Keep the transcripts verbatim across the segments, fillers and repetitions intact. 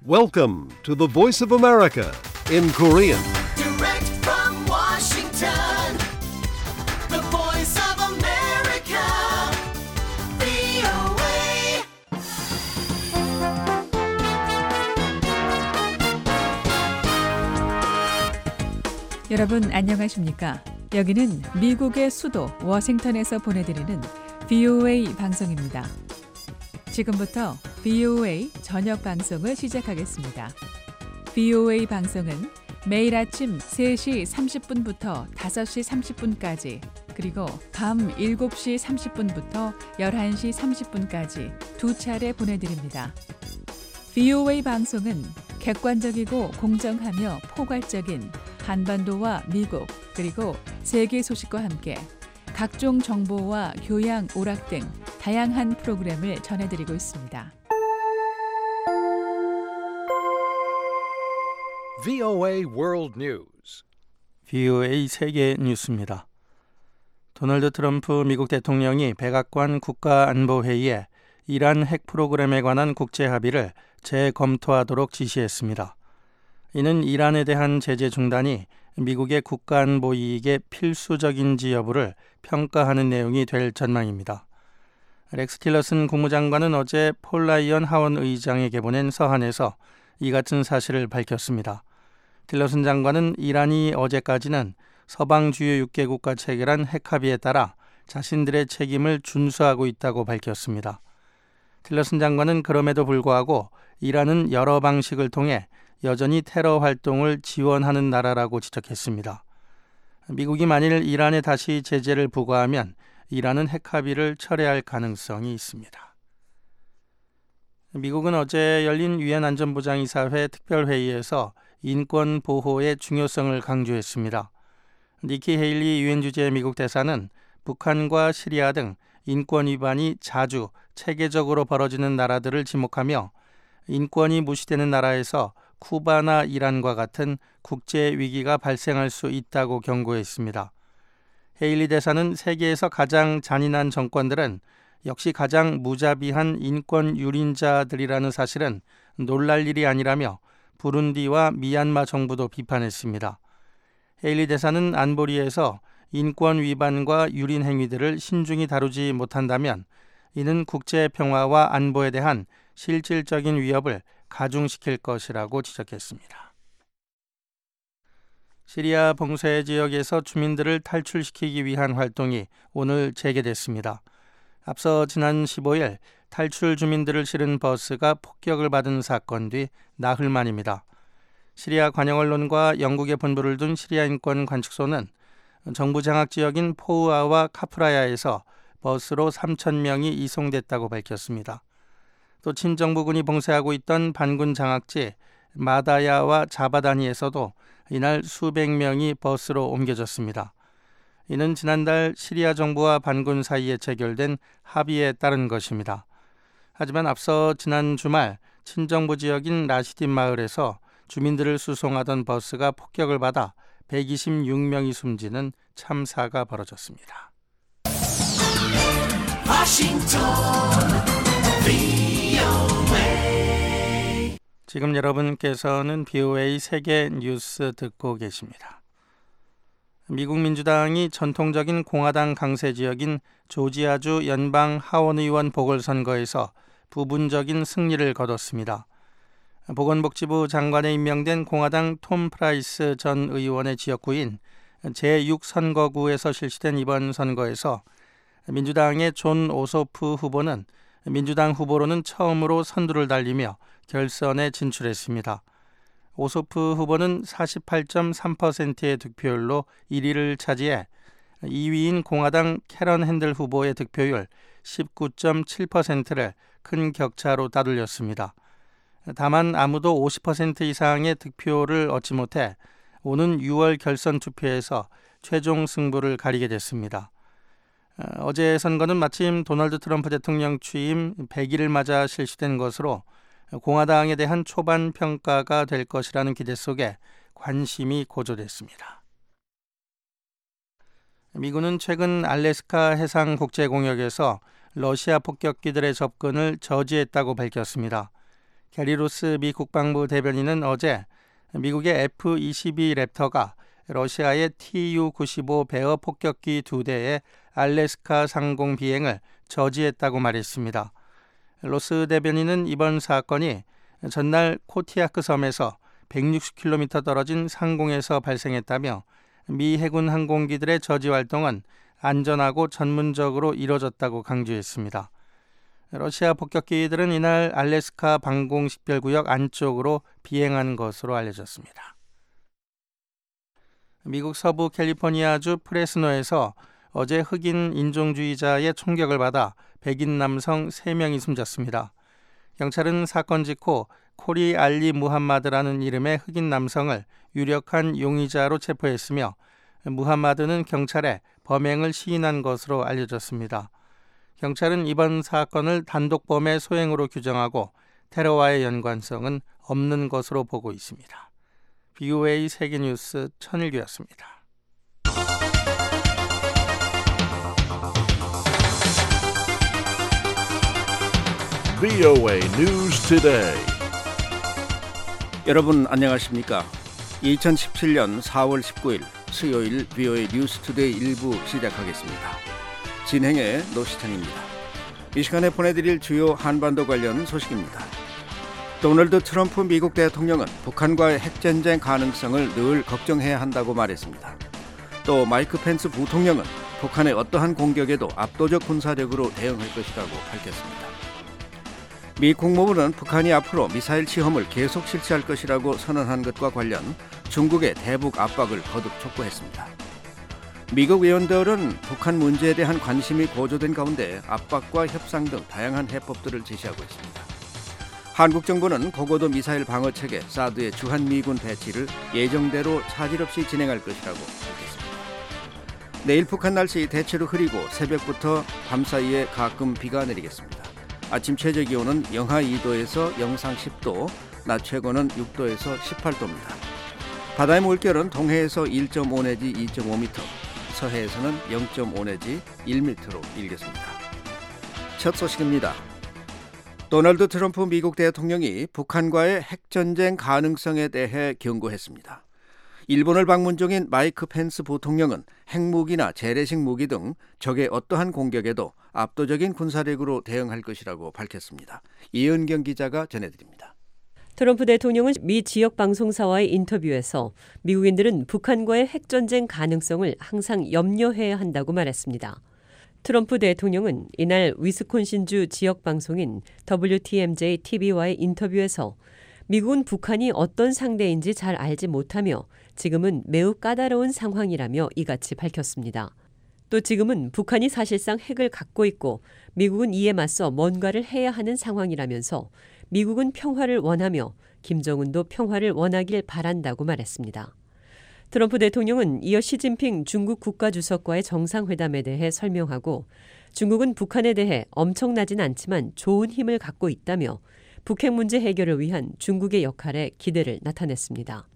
Welcome to the Voice of America in Korean. Direct from Washington, the Voice of America, 브이오에이. 여러분 안녕하십니까? 여기는 미국의 수도 워싱턴에서 보내드리는 브이오에이 방송입니다. 지금부터 브이오에이 저녁 방송을 시작하겠습니다. 브이오에이 방송은 매일 아침 세 시 삼십 분부터 다섯 시 삼십 분까지 그리고 밤 일곱 시 삼십 분부터 열한 시 삼십 분까지 두 차례 보내드립니다. 브이오에이 방송은 객관적이고 공정하며 포괄적인 한반도와 미국 그리고 세계 소식과 함께 각종 정보와 교양, 오락 등 다양한 프로그램을 전해드리고 있습니다. 브이오에이 World News. 브이오에이 세계 뉴스입니다. 도널드 트럼프 미국 대통령이 백악관 국가안보회의에 이란 핵 프로그램에 관한 국제 합의를 재검토하도록 지시했습니다. 이는 이란에 대한 제재 중단이 미국의 국가안보 이익에 필수적인지 여부를 평가하는 내용이 될 전망입니다. 렉스 틸러슨 국무장관은 어제 폴 라이언 하원 의장에게 보낸 서한에서 이 같은 사실을 밝혔습니다. 틸러슨 장관은 이란이 어제까지는 서방 주요 육 개국과 체결한 핵합의에 따라 자신들의 책임을 준수하고 있다고 밝혔습니다. 틸러슨 장관은 그럼에도 불구하고 이란은 여러 방식을 통해 여전히 테러 활동을 지원하는 나라라고 지적했습니다. 미국이 만일 이란에 다시 제재를 부과하면 이란은 핵합의를 철회할 가능성이 있습니다. 미국은 어제 열린 유엔 안전보장이사회 특별회의에서 인권 보호의 중요성을 강조했습니다. 니키 헤일리 유엔 주재 미국 대사는 북한과 시리아 등 인권 위반이 자주 체계적으로 벌어지는 나라들을 지목하며 인권이 무시되는 나라에서 쿠바나 이란과 같은 국제 위기가 발생할 수 있다고 경고했습니다. 헤일리 대사는 세계에서 가장 잔인한 정권들은 역시 가장 무자비한 인권 유린자들이라는 사실은 놀랄 일이 아니라며 부룬디와 미얀마 정부도 비판했습니다. 헤일리 대사는 안보리에서 인권 위반과 유린 행위들을 신중히 다루지 못한다면 이는 국제 평화와 안보에 대한 실질적인 위협을 가중시킬 것이라고 지적했습니다. 시리아 봉쇄 지역에서 주민들을 탈출시키기 위한 활동이 오늘 재개됐습니다. 앞서 지난 십오일 탈출 주민들을 실은 버스가 폭격을 받은 사건 뒤 나흘 만입니다. 시리아 관영 언론과 영국의 본부를 둔 시리아 인권 관측소는 정부 장악 지역인 포우아와 카프라야에서 버스로 삼천 명이 이송됐다고 밝혔습니다. 또 친정부군이 봉쇄하고 있던 반군 장악지 마다야와 자바다니에서도 이날 수백 명이 버스로 옮겨졌습니다. 이는 지난달 시리아 정부와 반군 사이에 체결된 합의에 따른 것입니다. 하지만 앞서 지난 주말 친정부 지역인 라시딘 마을에서 주민들을 수송하던 버스가 폭격을 받아 백이십육 명이 숨지는 참사가 벌어졌습니다. 워싱턴 브이오에이. 지금 여러분께서는 브이오에이 세계 뉴스 듣고 계십니다. 미국 민주당이 전통적인 공화당 강세 지역인 조지아주 연방 하원의원 보궐선거에서 부분적인 승리를 거뒀습니다. 보건복지부 장관에 임명된 공화당 톰 프라이스 전 의원의 지역구인 제육 선거구에서 실시된 이번 선거에서 민주당의 존 오소프 후보는 민주당 후보로는 처음으로 선두를 달리며 결선에 진출했습니다. 오소프 후보는 사십팔 점 삼 퍼센트의 득표율로 일 위를 차지해 이 위인 공화당 캐런 핸들 후보의 득표율 십구 점 칠 퍼센트를 큰 격차로 따돌렸습니다. 다만 아무도 오십 퍼센트 이상의 득표를 얻지 못해 오는 유월 결선 투표에서 최종 승부를 가리게 됐습니다. 어제 선거는 마침 도널드 트럼프 대통령 취임 백 일을 맞아 실시된 것으로 공화당에 대한 초반 평가가 될 것이라는 기대 속에 관심이 고조됐습니다. 미군은 최근 알래스카 해상 국제공역에서 러시아 폭격기들의 접근을 저지했다고 밝혔습니다. 게리 로스 미 국방부 대변인은 어제 미국의 에프 이십이 랩터가 러시아의 티 유 구십오 베어 폭격기 두 대의 알래스카 상공 비행을 저지했다고 말했습니다. 로스 대변인은 이번 사건이 전날 코티아크 섬에서 백육십 킬로미터 떨어진 상공에서 발생했다며 미 해군 항공기들의 저지 활동은 안전하고 전문적으로 이뤄졌다고 강조했습니다. 러시아 폭격기들은 이날 알래스카 방공식별구역 안쪽으로 비행한 것으로 알려졌습니다. 미국 서부 캘리포니아주 프레스노에서 어제 흑인 인종주의자의 총격을 받아 백인 남성 세 명이 숨졌습니다. 경찰은 사건 직후 코리 알리 무함마드라는 이름의 흑인 남성을 유력한 용의자로 체포했으며 무함마드는 경찰에 범행을 시인한 것으로 알려졌습니다. 경찰은 이번 사건을 단독범의 소행으로 규정하고 테러와의 연관성은 없는 것으로 보고 있습니다. 비오에이 세계뉴스 천일규였습니다. 비오에이 News Today. 여러분 안녕하십니까? 이천십칠년 사월 십구일 수요일 비오에이 뉴스 투데이 일부 시작하겠습니다. 진행의 노시창입니다. 이 시간에 보내드릴 주요 한반도 관련 소식입니다. 도널드 트럼프 미국 대통령은 북한과의 핵전쟁 가능성을 늘 걱정해야 한다고 말했습니다. 또 마이크 펜스 부통령은 북한의 어떠한 공격에도 압도적 군사력으로 대응할 것이라고 밝혔습니다. 미 국무부는 북한이 앞으로 미사일 시험을 계속 실시할 것이라고 선언한 것과 관련 중국의 대북 압박을 거듭 촉구했습니다. 미국 의원들은 북한 문제에 대한 관심이 고조된 가운데 압박과 협상 등 다양한 해법들을 제시하고 있습니다. 한국 정부는 고고도 미사일 방어체계 사드의 주한미군 배치를 예정대로 차질 없이 진행할 것이라고 밝혔습니다. 내일 북한 날씨 대체로 흐리고 새벽부터 밤 사이에 가끔 비가 내리겠습니다. 아침 최저 기온은 영하 이도에서 영상 십도, 낮 최고는 육도에서 십팔도입니다. 바다의 물결은 동해에서 일점오 내지 이점오 미터, 서해에서는 영점오 내지 일 미터로 일겠습니다. 첫 소식입니다. 도널드 트럼프 미국 대통령이 북한과의 핵전쟁 가능성에 대해 경고했습니다. 일본을 방문 중인 마이크 펜스 부통령은 핵무기나 재래식 무기 등 적의 어떠한 공격에도 압도적인 군사력으로 대응할 것이라고 밝혔습니다. 이은경 기자가 전해드립니다. 트럼프 대통령은 미 지역 방송사와의 인터뷰에서 미국인들은 북한과의 핵전쟁 가능성을 항상 염려해야 한다고 말했습니다. 트럼프 대통령은 이날 위스콘신주 지역 방송인 더블유 티 엠 제이 티비와의 인터뷰에서 미국은 북한이 어떤 상대인지 잘 알지 못하며 지금은 매우 까다로운 상황이라며 이같이 밝혔습니다. 또 지금은 북한이 사실상 핵을 갖고 있고 미국은 이에 맞서 뭔가를 해야 하는 상황이라면서 미국은 평화를 원하며 김정은도 평화를 원하길 바란다고 말했습니다. 트럼프 대통령은 이어 시진핑 중국 국가주석과의 정상회담에 대해 설명하고 중국은 북한에 대해 엄청나진 않지만 좋은 힘을 갖고 있다며 북핵 문제 해결을 위한 중국의 역할에 기대를 나타냈습니다.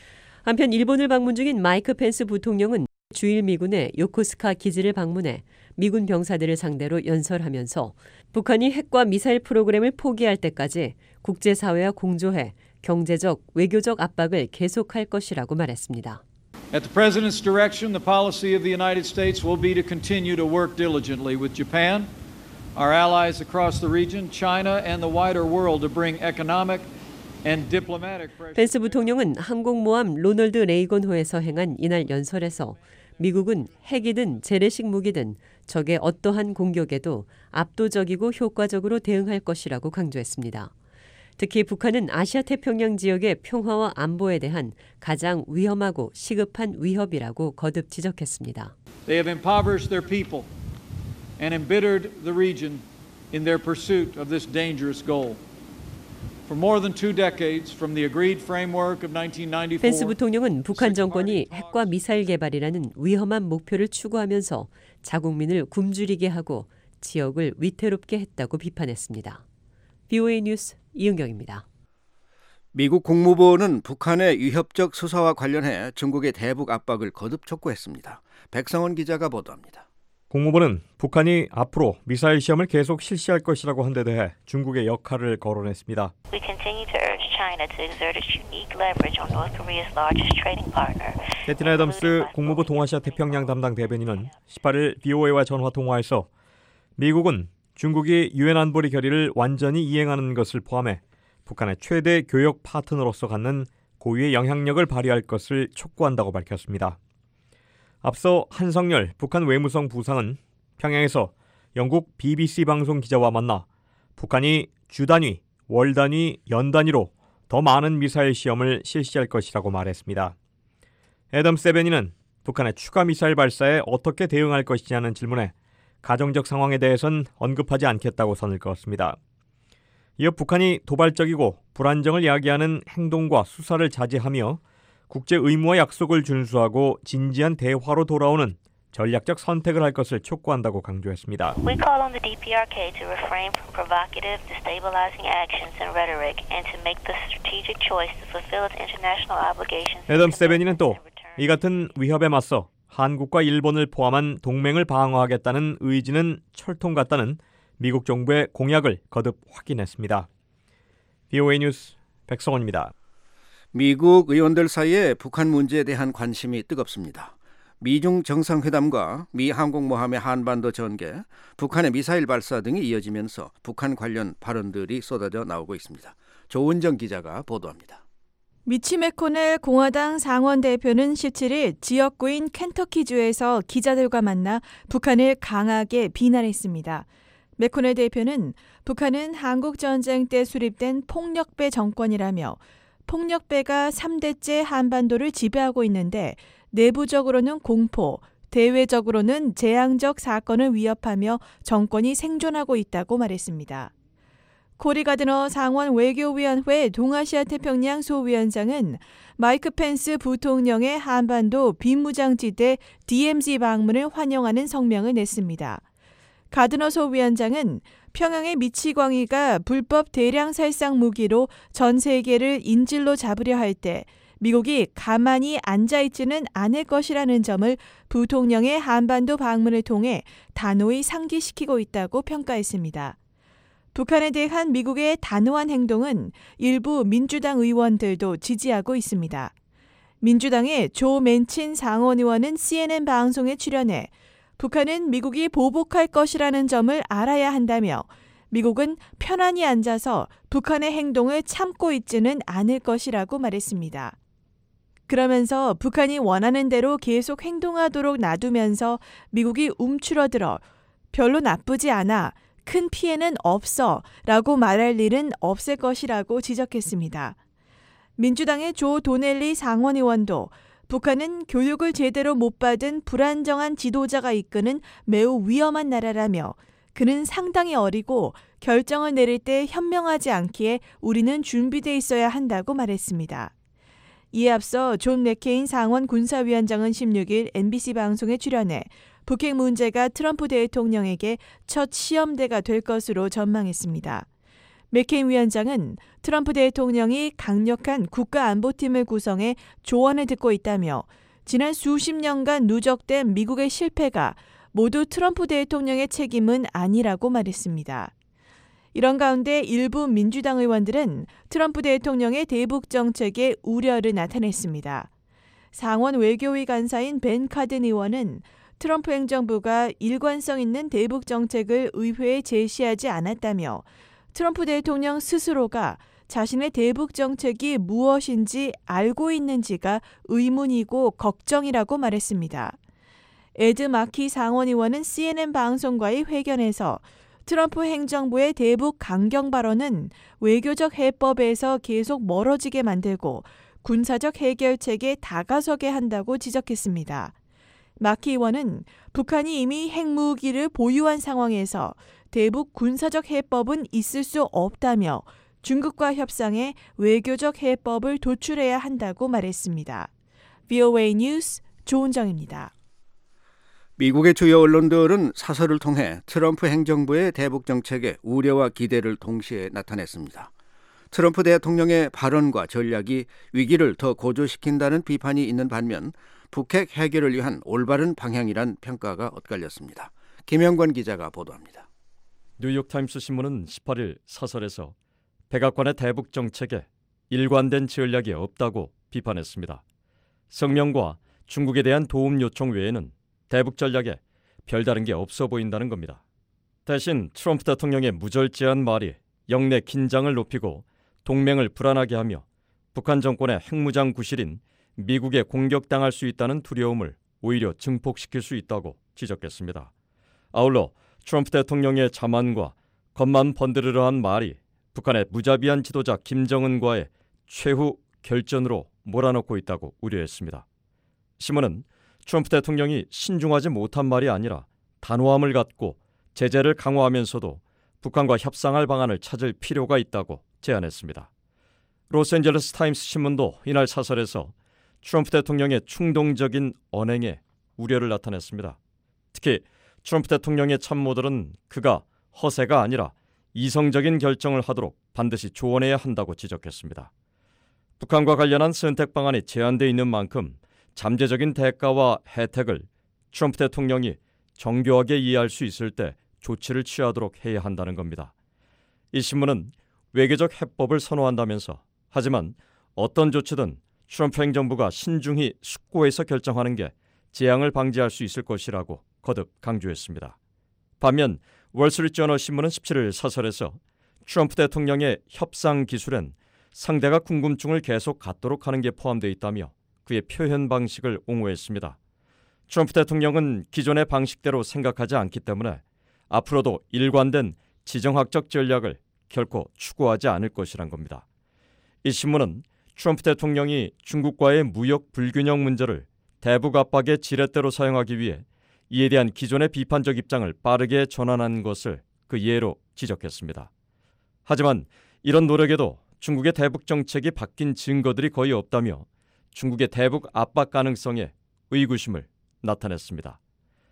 한편 일본을 방문 중인 마이크 펜스 부통령은 주일 미군의 요코스카 기지를 방문해 미군 병사들을 상대로 연설하면서 북한이 핵과 미사일 프로그램을 포기할 때까지 국제사회와 공조해 경제적, 외교적 압박을 계속할 것이라고 말했습니다. At the President's direction, the policy of the United States will be to continue to work diligently with Japan, our allies across the region, China, and the wider world to bring economic and diplomatic pressure. 펜스 부통령은 항공모함 로널드 레이건호에서 행한 이날 연설에서 미국은 핵이든 재래식 무기든 적의 어떠한 공격에도 압도적이고 효과적으로 대응할 것이라고 강조했습니다. 특히 북한은 아시아 태평양 지역의 평화와 안보에 대한 가장 위험하고 시급한 위협이라고 거듭 지적했습니다. They have impoverished their people and embittered the region in their pursuit of this dangerous goal. For more than two decades from the agreed framework of nineteen ninety-four. 펜스 부통령은 북한 정권이 핵과 미사일 개발이라는 위험한 목표를 추구하면서 자국민을 굶주리게 하고 지역을 위태롭게 했다고 비판했습니다. 비오에이 뉴스 이은경입니다. 미국 국무부는 북한의 위협적 수사와 관련해 중국의 대북 압박을 거듭 촉구했습니다. 백성원 기자가 보도합니다. 국무부는 북한이 앞으로 미사일 시험을 계속 실시할 것이라고 한 데 대해 중국의 역할을 거론했습니다. We continue to urge China to exert its unique leverage on North Korea's largest trading partner. 캐티나 애덤스 국무부 동아시아 태평양 담당 대변인은 십팔 일 브이오에이와 전화 통화에서 미국은 중국이 유엔 안보리 결의를 완전히 이행하는 것을 포함해 북한의 최대 교역 파트너로서 갖는 고유의 영향력을 발휘할 것을 촉구한다고 밝혔습니다. 앞서 한성열 북한 외무성 부상은 평양에서 영국 비비씨 방송 기자와 만나 북한이 주 단위, 월 단위, 연 단위로 더 많은 미사일 시험을 실시할 것이라고 말했습니다. 애덤스 대변인은 북한의 추가 미사일 발사에 어떻게 대응할 것이냐는 질문에 가정적 상황에 대해선 언급하지 않겠다고 선을 그었습니다. 이어 북한이 도발적이고 불안정을 야기하는 행동과 수사를 자제하며 국제 의무와 약속을 준수하고 진지한 대화로 돌아오는 전략적 선택을 할 것을 촉구한다고 강조했습니다. We call on the 디피아르케이 to refrain from provocative, destabilizing actions and rhetoric and to make the strategic choice to fulfill its international obligations. 애덤스 대변인은 또 이 같은 위협에 맞서 한국과 일본을 포함한 동맹을 방어하겠다는 의지는 철통 같다는 미국 정부의 공약을 거듭 확인했습니다. 브이오에이 뉴스 백성원입니다. 미국 의원들 사이에 북한 문제에 대한 관심이 뜨겁습니다. 미중 정상회담과 미 항공모함의 한반도 전개, 북한의 미사일 발사 등이 이어지면서 북한 관련 발언들이 쏟아져 나오고 있습니다. 조은정 기자가 보도합니다. 미치 매코넬 공화당 상원 대표는 십칠 일 지역구인 켄터키주에서 기자들과 만나 북한을 강하게 비난했습니다. 매코넬 대표는 북한은 한국전쟁 때 수립된 폭력배 정권이라며 폭력배가 삼 대째 한반도를 지배하고 있는데 내부적으로는 공포, 대외적으로는 재앙적 사건을 위협하며 정권이 생존하고 있다고 말했습니다. 코리 가드너 상원 외교위원회 동아시아 태평양 소위원장은 마이크 펜스 부통령의 한반도 비무장지대 디엠지 방문을 환영하는 성명을 냈습니다. 가드너 소위원장은 평양의 미치광이가 불법 대량 살상 무기로 전 세계를 인질로 잡으려 할 때 미국이 가만히 앉아있지는 않을 것이라는 점을 부통령의 한반도 방문을 통해 단호히 상기시키고 있다고 평가했습니다. 북한에 대한 미국의 단호한 행동은 일부 민주당 의원들도 지지하고 있습니다. 민주당의 조 맨친 상원 의원은 씨엔엔 방송에 출연해 북한은 미국이 보복할 것이라는 점을 알아야 한다며 미국은 편안히 앉아서 북한의 행동을 참고 있지는 않을 것이라고 말했습니다. 그러면서 북한이 원하는 대로 계속 행동하도록 놔두면서 미국이 움츠러들어 별로 나쁘지 않아, 큰 피해는 없어 라고 말할 일은 없을 것이라고 지적했습니다. 민주당의 조 도넬리 상원 의원도 북한은 교육을 제대로 못 받은 불안정한 지도자가 이끄는 매우 위험한 나라라며 그는 상당히 어리고 결정을 내릴 때 현명하지 않기에 우리는 준비돼 있어야 한다고 말했습니다. 이에 앞서 존 맥케인 상원 군사위원장은 십육 일 엠비씨 방송에 출연해 북핵 문제가 트럼프 대통령에게 첫 시험대가 될 것으로 전망했습니다. 맥케인 위원장은 트럼프 대통령이 강력한 국가안보팀을 구성해 조언을 듣고 있다며 지난 수십 년간 누적된 미국의 실패가 모두 트럼프 대통령의 책임은 아니라고 말했습니다. 이런 가운데 일부 민주당 의원들은 트럼프 대통령의 대북 정책에 우려를 나타냈습니다. 상원 외교위 간사인 벤 카든 의원은 트럼프 행정부가 일관성 있는 대북 정책을 의회에 제시하지 않았다며 트럼프 대통령 스스로가 자신의 대북 정책이 무엇인지 알고 있는지가 의문이고 걱정이라고 말했습니다. 에드 마키 상원 의원은 씨엔엔 방송과의 회견에서 트럼프 행정부의 대북 강경 발언은 외교적 해법에서 계속 멀어지게 만들고 군사적 해결책에 다가서게 한다고 지적했습니다. 마키 의원은 북한이 이미 핵무기를 보유한 상황에서 대북 군사적 해법은 있을 수 없다며 중국과 협상해 외교적 해법을 도출해야 한다고 말했습니다. 브이오에이 뉴스 조은정입니다. 미국의 주요 언론들은 사설을 통해 트럼프 행정부의 대북 정책에 우려와 기대를 동시에 나타냈습니다. 트럼프 대통령의 발언과 전략이 위기를 더 고조시킨다는 비판이 있는 반면 북핵 해결을 위한 올바른 방향이란 평가가 엇갈렸습니다. 김영권 기자가 보도합니다. 뉴욕타임스 신문은 십팔 일 사설에서 백악관의 대북 정책에 일관된 전략이 없다고 비판했습니다. 성명과 중국에 대한 도움 요청 외에는 대북 전략에 별다른 게 없어 보인다는 겁니다. 대신 트럼프 대통령의 무절제한 말이 영내 긴장을 높이고 동맹을 불안하게 하며 북한 정권의 핵무장 구실인 미국에 공격당할 수 있다는 두려움을 오히려 증폭시킬 수 있다고 지적했습니다. 아울러 트럼프 대통령의 자만과 겉만 번드르르한 말이 북한의 무자비한 지도자 김정은과의 최후 결전으로 몰아넣고 있다고 우려했습니다. 신문은 트럼프 대통령이 신중하지 못한 말이 아니라 단호함을 갖고 제재를 강화하면서도 북한과 협상할 방안을 찾을 필요가 있다고 제안했습니다. 로스앤젤레스 타임스 신문도 이날 사설에서 트럼프 대통령의 충동적인 언행에 우려를 나타냈습니다. 특히 트럼프 대통령의 참모들은 그가 허세가 아니라 이성적인 결정을 하도록 반드시 조언해야 한다고 지적했습니다. 북한과 관련한 선택 방안이 제한되어 있는 만큼 잠재적인 대가와 혜택을 트럼프 대통령이 정교하게 이해할 수 있을 때 조치를 취하도록 해야 한다는 겁니다. 이 신문은 외교적 해법을 선호한다면서 하지만 어떤 조치든 트럼프 행정부가 신중히 숙고해서 결정하는 게 재앙을 방지할 수 있을 것이라고 거듭 강조했습니다. 반면 월스트리트저널 신문은 십칠 일 사설에서 트럼프 대통령의 협상 기술엔 상대가 궁금증을 계속 갖도록 하는 게 포함되어 있다며 그의 표현 방식을 옹호했습니다. 트럼프 대통령은 기존의 방식대로 생각하지 않기 때문에 앞으로도 일관된 지정학적 전략을 결코 추구하지 않을 것이란 겁니다. 이 신문은 트럼프 대통령이 중국과의 무역 불균형 문제를 대북 압박의 지렛대로 사용하기 위해 이에 대한 기존의 비판적 입장을 빠르게 전환한 것을 그 예로 지적했습니다. 하지만 이런 노력에도 중국의 대북 정책이 바뀐 증거들이 거의 없다며 중국의 대북 압박 가능성에 의구심을 나타냈습니다.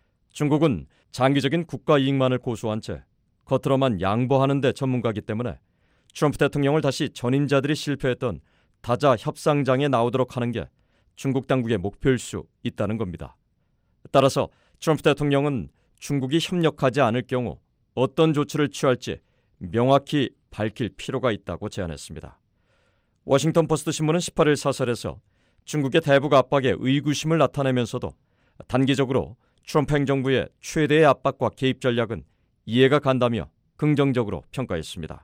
중국은 장기적인 국가 이익만을 고수한 채 겉으로만 양보하는 데 전문가이기 때문에 트럼프 대통령을 다시 전임자들이 실패했던 다자 협상장에 나오도록 하는 게 중국 당국의 목표일 수 있다는 겁니다. 따라서 트럼프 대통령은 중국이 협력하지 않을 경우 어떤 조치를 취할지 명확히 밝힐 필요가 있다고 제안했습니다. 워싱턴 포스트 신문은 십팔 일 사설에서 중국의 대북 압박에 의구심을 나타내면서도 단기적으로 트럼프 행정부의 최대의 압박과 개입 전략은 이해가 간다며 긍정적으로 평가했습니다.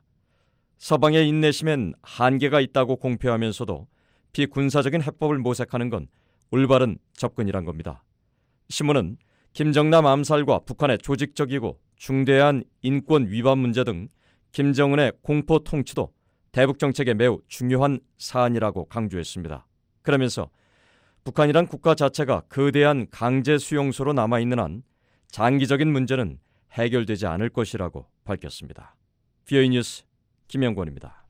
서방의 인내심엔 한계가 있다고 공표하면서도 비군사적인 해법을 모색하는 건 올바른 접근이란 겁니다. 신문은 김정남 암살과 북한의 조직적이고 중대한 인권 위반 문제 등 김정은의 공포 통치도 대북 정책에 매우 중요한 사안이라고 강조했습니다. 그러면서 북한이란 국가 자체가 거대한 강제 수용소로 남아있는 한 장기적인 문제는 해결되지 않을 것이라고 밝혔습니다. 비오이 뉴스 김영권입니다.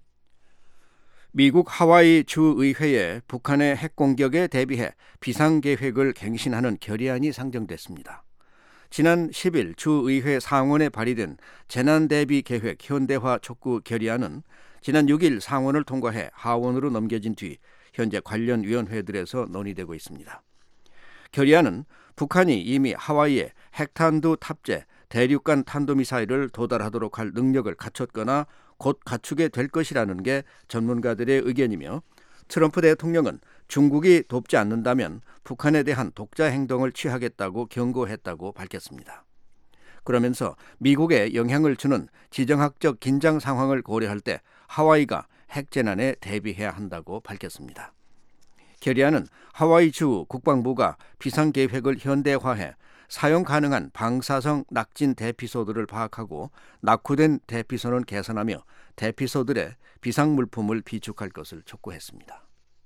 미국 하와이 주의회에 북한의 핵공격에 대비해 비상계획을 갱신하는 결의안이 상정됐습니다. 지난 십 일 주의회 상원에 발의된 재난대비계획 현대화 촉구 결의안은 지난 육 일 상원을 통과해 하원으로 넘겨진 뒤 현재 관련 위원회들에서 논의되고 있습니다. 결의안은 북한이 이미 하와이에 핵탄두 탑재 대륙간 탄도미사일을 도달하도록 할 능력을 갖췄거나 곧 갖추게 될 것이라는 게 전문가들의 의견이며 트럼프 대통령은 중국이 돕지 않는다면 북한에 대한 독자 행동을 취하겠다고 경고했다고 밝혔습니다. 그러면서 미국에 영향을 주는 지정학적 긴장 상황을 고려할 때 하와이가 핵재난에 대비해야 한다고 밝혔습니다. 결의안은 하와이주 국방부가 비상계획을 현대화해 사용 가능한 방사성 낙진 대피소들을 파악하고 낙후된 대피소는 개선하며 대피소들의 비상물품을 비축할 것을 촉구했습니다.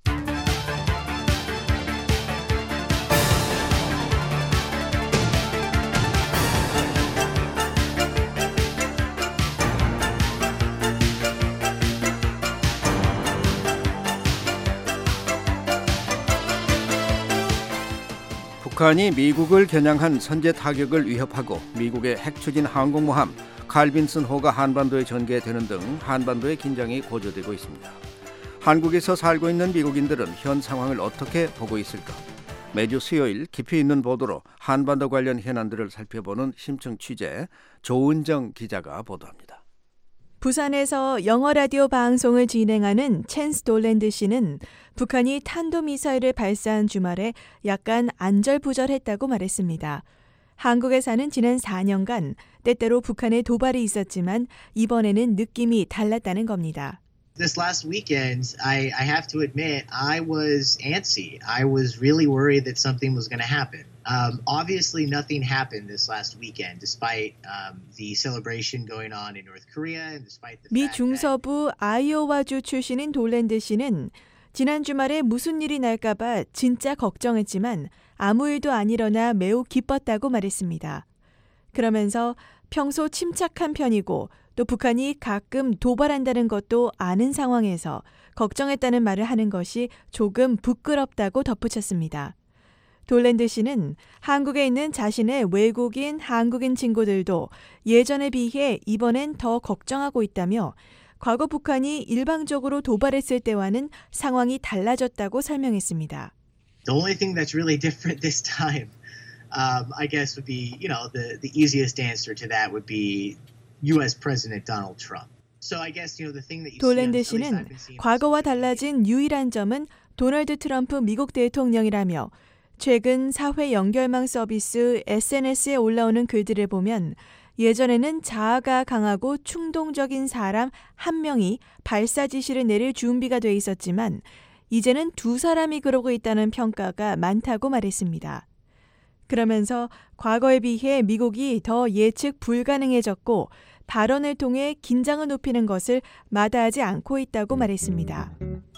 북한이 미국을 겨냥한 선제 타격을 위협하고 미국의 핵추진 항공모함 칼빈슨 호가 한반도에 전개되는 등 한반도의 긴장이 고조되고 있습니다. 한국에서 살고 있는 미국인들은 현 상황을 어떻게 보고 있을까? 매주 수요일 깊이 있는 보도로 한반도 관련 현안들을 살펴보는 심층 취재, 조은정 기자가 보도합니다. 부산에서 영어 라디오 방송을 진행하는 챈스 돌랜드 씨는 북한이 탄도미사일을 발사한 주말에 약간 안절부절했다고 말했습니다. 한국에 사는 지난 사 년간 때때로 북한의 도발이 있었지만 이번에는 느낌이 달랐다는 겁니다. This last weekend, I, I have to admit, I was antsy. I was really worried that something was going to happen. Um, obviously, nothing happened this last weekend, despite um, the celebration going on in North Korea and despite the 미 fact 중서부 아이오와주 출신인 돌랜드 씨는 지난 주말에 무슨 일이 날까봐 진짜 걱정했지만 아무 일도 안 일어나 매우 기뻤다고 말했습니다. 그러면서 평소 침착한 편이고 또 북한이 가끔 도발한다는 것도 아는 상황에서 걱정했다는 말을 하는 것이 조금 부끄럽다고 덧붙였습니다. 돌랜드 씨는 한국에 있는 자신의 외국인, 한국인 친구들도 예전에 비해 이번엔 더 걱정하고 있다며 과거 북한이 일방적으로 도발했을 때와는 상황이 달라졌다고 설명했습니다. The only thing that's really different this time, um, I guess, would be, you know, the, the easiest answer to that would be U S President Donald Trump. So I guess, you know, the thing that you 돌랜드 see on, 씨는 과거와 달라진 유일한 점은 도널드 트럼프 미국 대통령이라며 최근 사회 연결망 서비스 에스엔에스에 올라오는 글들을 보면 예전에는 자아가 강하고 충동적인 사람 한 명이 발사 지시를 내릴 준비가 돼 있었지만 이제는 두 사람이 그러고 있다는 평가가 많다고 말했습니다. 그러면서 과거에 비해 미국이 더 예측 불가능해졌고 발언을 통해 긴장을 높이는 것을 마다하지 않고 있다고 말했습니다.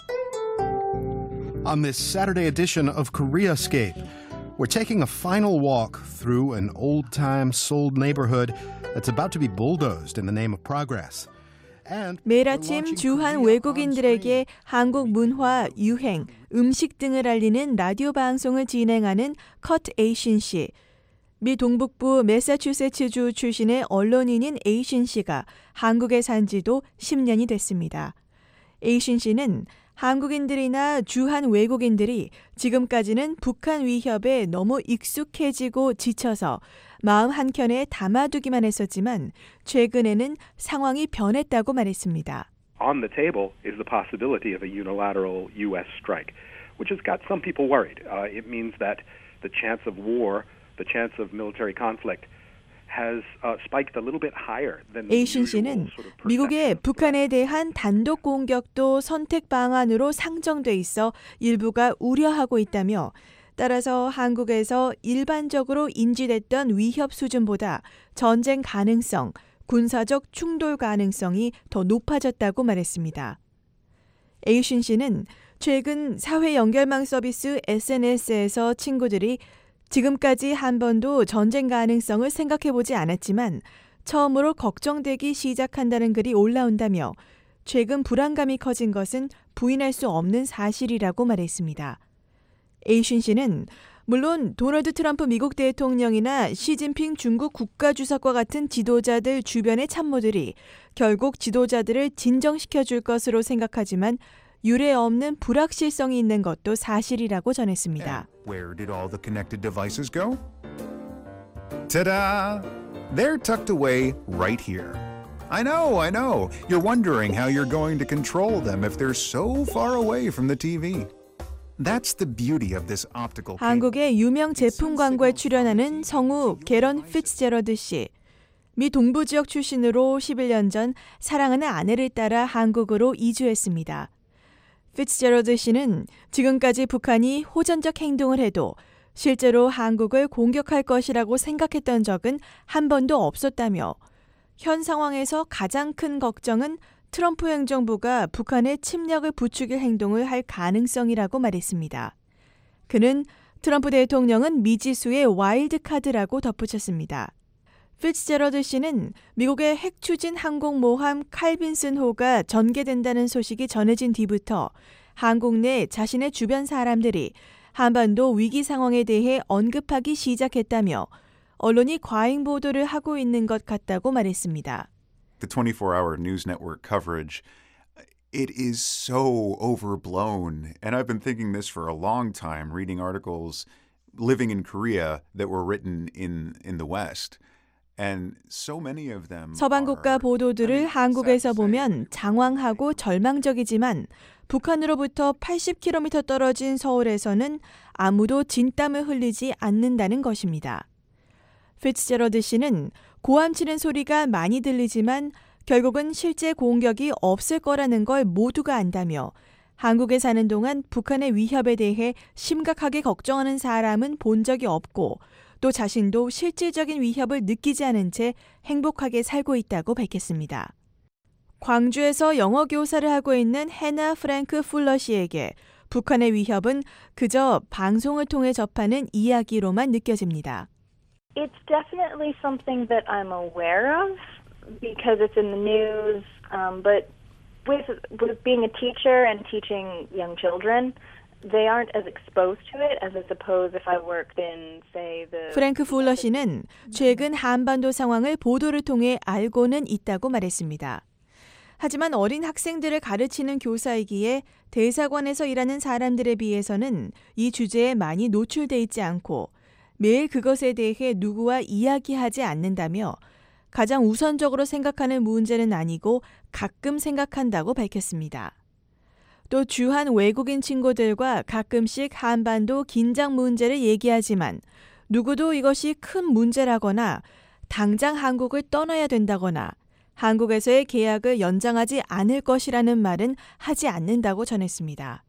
On this Saturday edition of Koreascape, we're taking a final walk through an old-time sold neighborhood that's about to be bulldozed in the name of progress. 매일 아침 주한 외국인들에게 한국 문화, 유행, 음식 등을 알리는 라디오 방송을 진행하는 컷 에이신 씨. 미 동북부 매사추세츠주 출신의 언론인인 에이신 씨가 한국에 산 지도 십 년이 됐습니다. 에이신 씨는 한국인들이나 주한 외국인들이 지금까지는 북한 위협에 너무 익숙해지고 지쳐서 마음 한켠에 담아두기만 했었지만 최근에는 상황이 변했다고 말했습니다. On the table is the possibility of a unilateral U S strike, which has got some people worried. Uh, it means that the chance of war, the chance of military conflict has uh, spiked a little bit higher than the 에이신 씨는 sort of 미국의 북한에 대한 단독 공격도 선택 방안으로 상정돼 있어 일부가 우려하고 있다며 따라서 한국에서 일반적으로 인지됐던 위협 수준보다 전쟁 가능성, 군사적 충돌 가능성이 더 높아졌다고 말했습니다. 에이신 씨는 최근 사회 연결망 서비스 에스엔에스에서 친구들이 지금까지 한 번도 전쟁 가능성을 생각해보지 않았지만 처음으로 걱정되기 시작한다는 글이 올라온다며 최근 불안감이 커진 것은 부인할 수 없는 사실이라고 말했습니다. 에이신 씨는 물론 도널드 트럼프 미국 대통령이나 시진핑 중국 국가주석과 같은 지도자들 주변의 참모들이 결국 지도자들을 진정시켜줄 것으로 생각하지만 유례 없는 불확실성이 있는 것도 사실이라고 전했습니다. Where did all the connected devices go? Ta-da! They're tucked away right here. I know, I know. You're wondering how you're going to control them if they're so far away from the T V. That's the beauty of this optical cable. 한국의 유명 제품 광고에 출연하는 성우 게런 피츠제러드 씨. 미 동부 지역 출신으로 십일 년 전 사랑하는 아내를 따라 한국으로 이주했습니다. 피츠제러드 씨는 지금까지 북한이 호전적 행동을 해도 실제로 한국을 공격할 것이라고 생각했던 적은 한 번도 없었다며 현 상황에서 가장 큰 걱정은 트럼프 행정부가 북한의 침략을 부추길 행동을 할 가능성이라고 말했습니다. 그는 트럼프 대통령은 미지수의 와일드카드라고 덧붙였습니다. 피츠제러드 씨는 미국의 핵 추진 항공모함 칼빈슨호가 전개된다는 소식이 전해진 뒤부터 한국 내 자신의 주변 사람들이 한반도 위기 상황에 대해 언급하기 시작했다며 언론이 과잉 보도를 하고 있는 것 같다고 말했습니다. The twenty-four hour news network coverage it is so overblown. And I've been thinking this for a long time, reading articles living in Korea that were written in, in the West. And so many of them 서방 국가 보도들을 한국에서 보면 장황하고 절망적이지만 북한으로부터 팔십 킬로미터 떨어진 서울에서는 아무도 진땀을 흘리지 않는다는 것입니다. 피츠제러드 씨는 고함 치는 소리가 많이 들리지만 결국은 실제 공격이 없을 거라는 걸 모두가 안다며 한국에 사는 동안 북한의 위협에 대해 심각하게 걱정하는 사람은 본 적이 없고 또 자신도 실질적인 위협을 느끼지 않은 채 행복하게 살고 있다고 밝혔습니다. 광주에서 영어 교사를 하고 있는 해나 프랭크 풀러 씨에게 북한의 위협은 그저 방송을 통해 접하는 이야기로만 느껴집니다. It's definitely something that I'm aware of because it's in the news, um, but with, with being a teacher and teaching young children, they aren't as exposed to it as I suppose if I worked in, say, the... 프랭크 풀러 씨는 최근 한반도 상황을 보도를 통해 알고는 있다고 말했습니다. 하지만 어린 학생들을 가르치는 교사이기에 대사관에서 일하는 사람들에 비해서는 이 주제에 많이 노출돼 있지 않고 매일 그것에 대해 누구와 이야기하지 않는다며 가장 우선적으로 생각하는 문제는 아니고 가끔 생각한다고 밝혔습니다. 또 주한 외국인 친구들과 가끔씩 한반도 긴장 문제를 얘기하지만 누구도 이것이 큰 문제라거나 당장 한국을 떠나야 된다거나 한국에서의 계약을 연장하지 않을 것이라는 말은 하지 않는다고 전했습니다.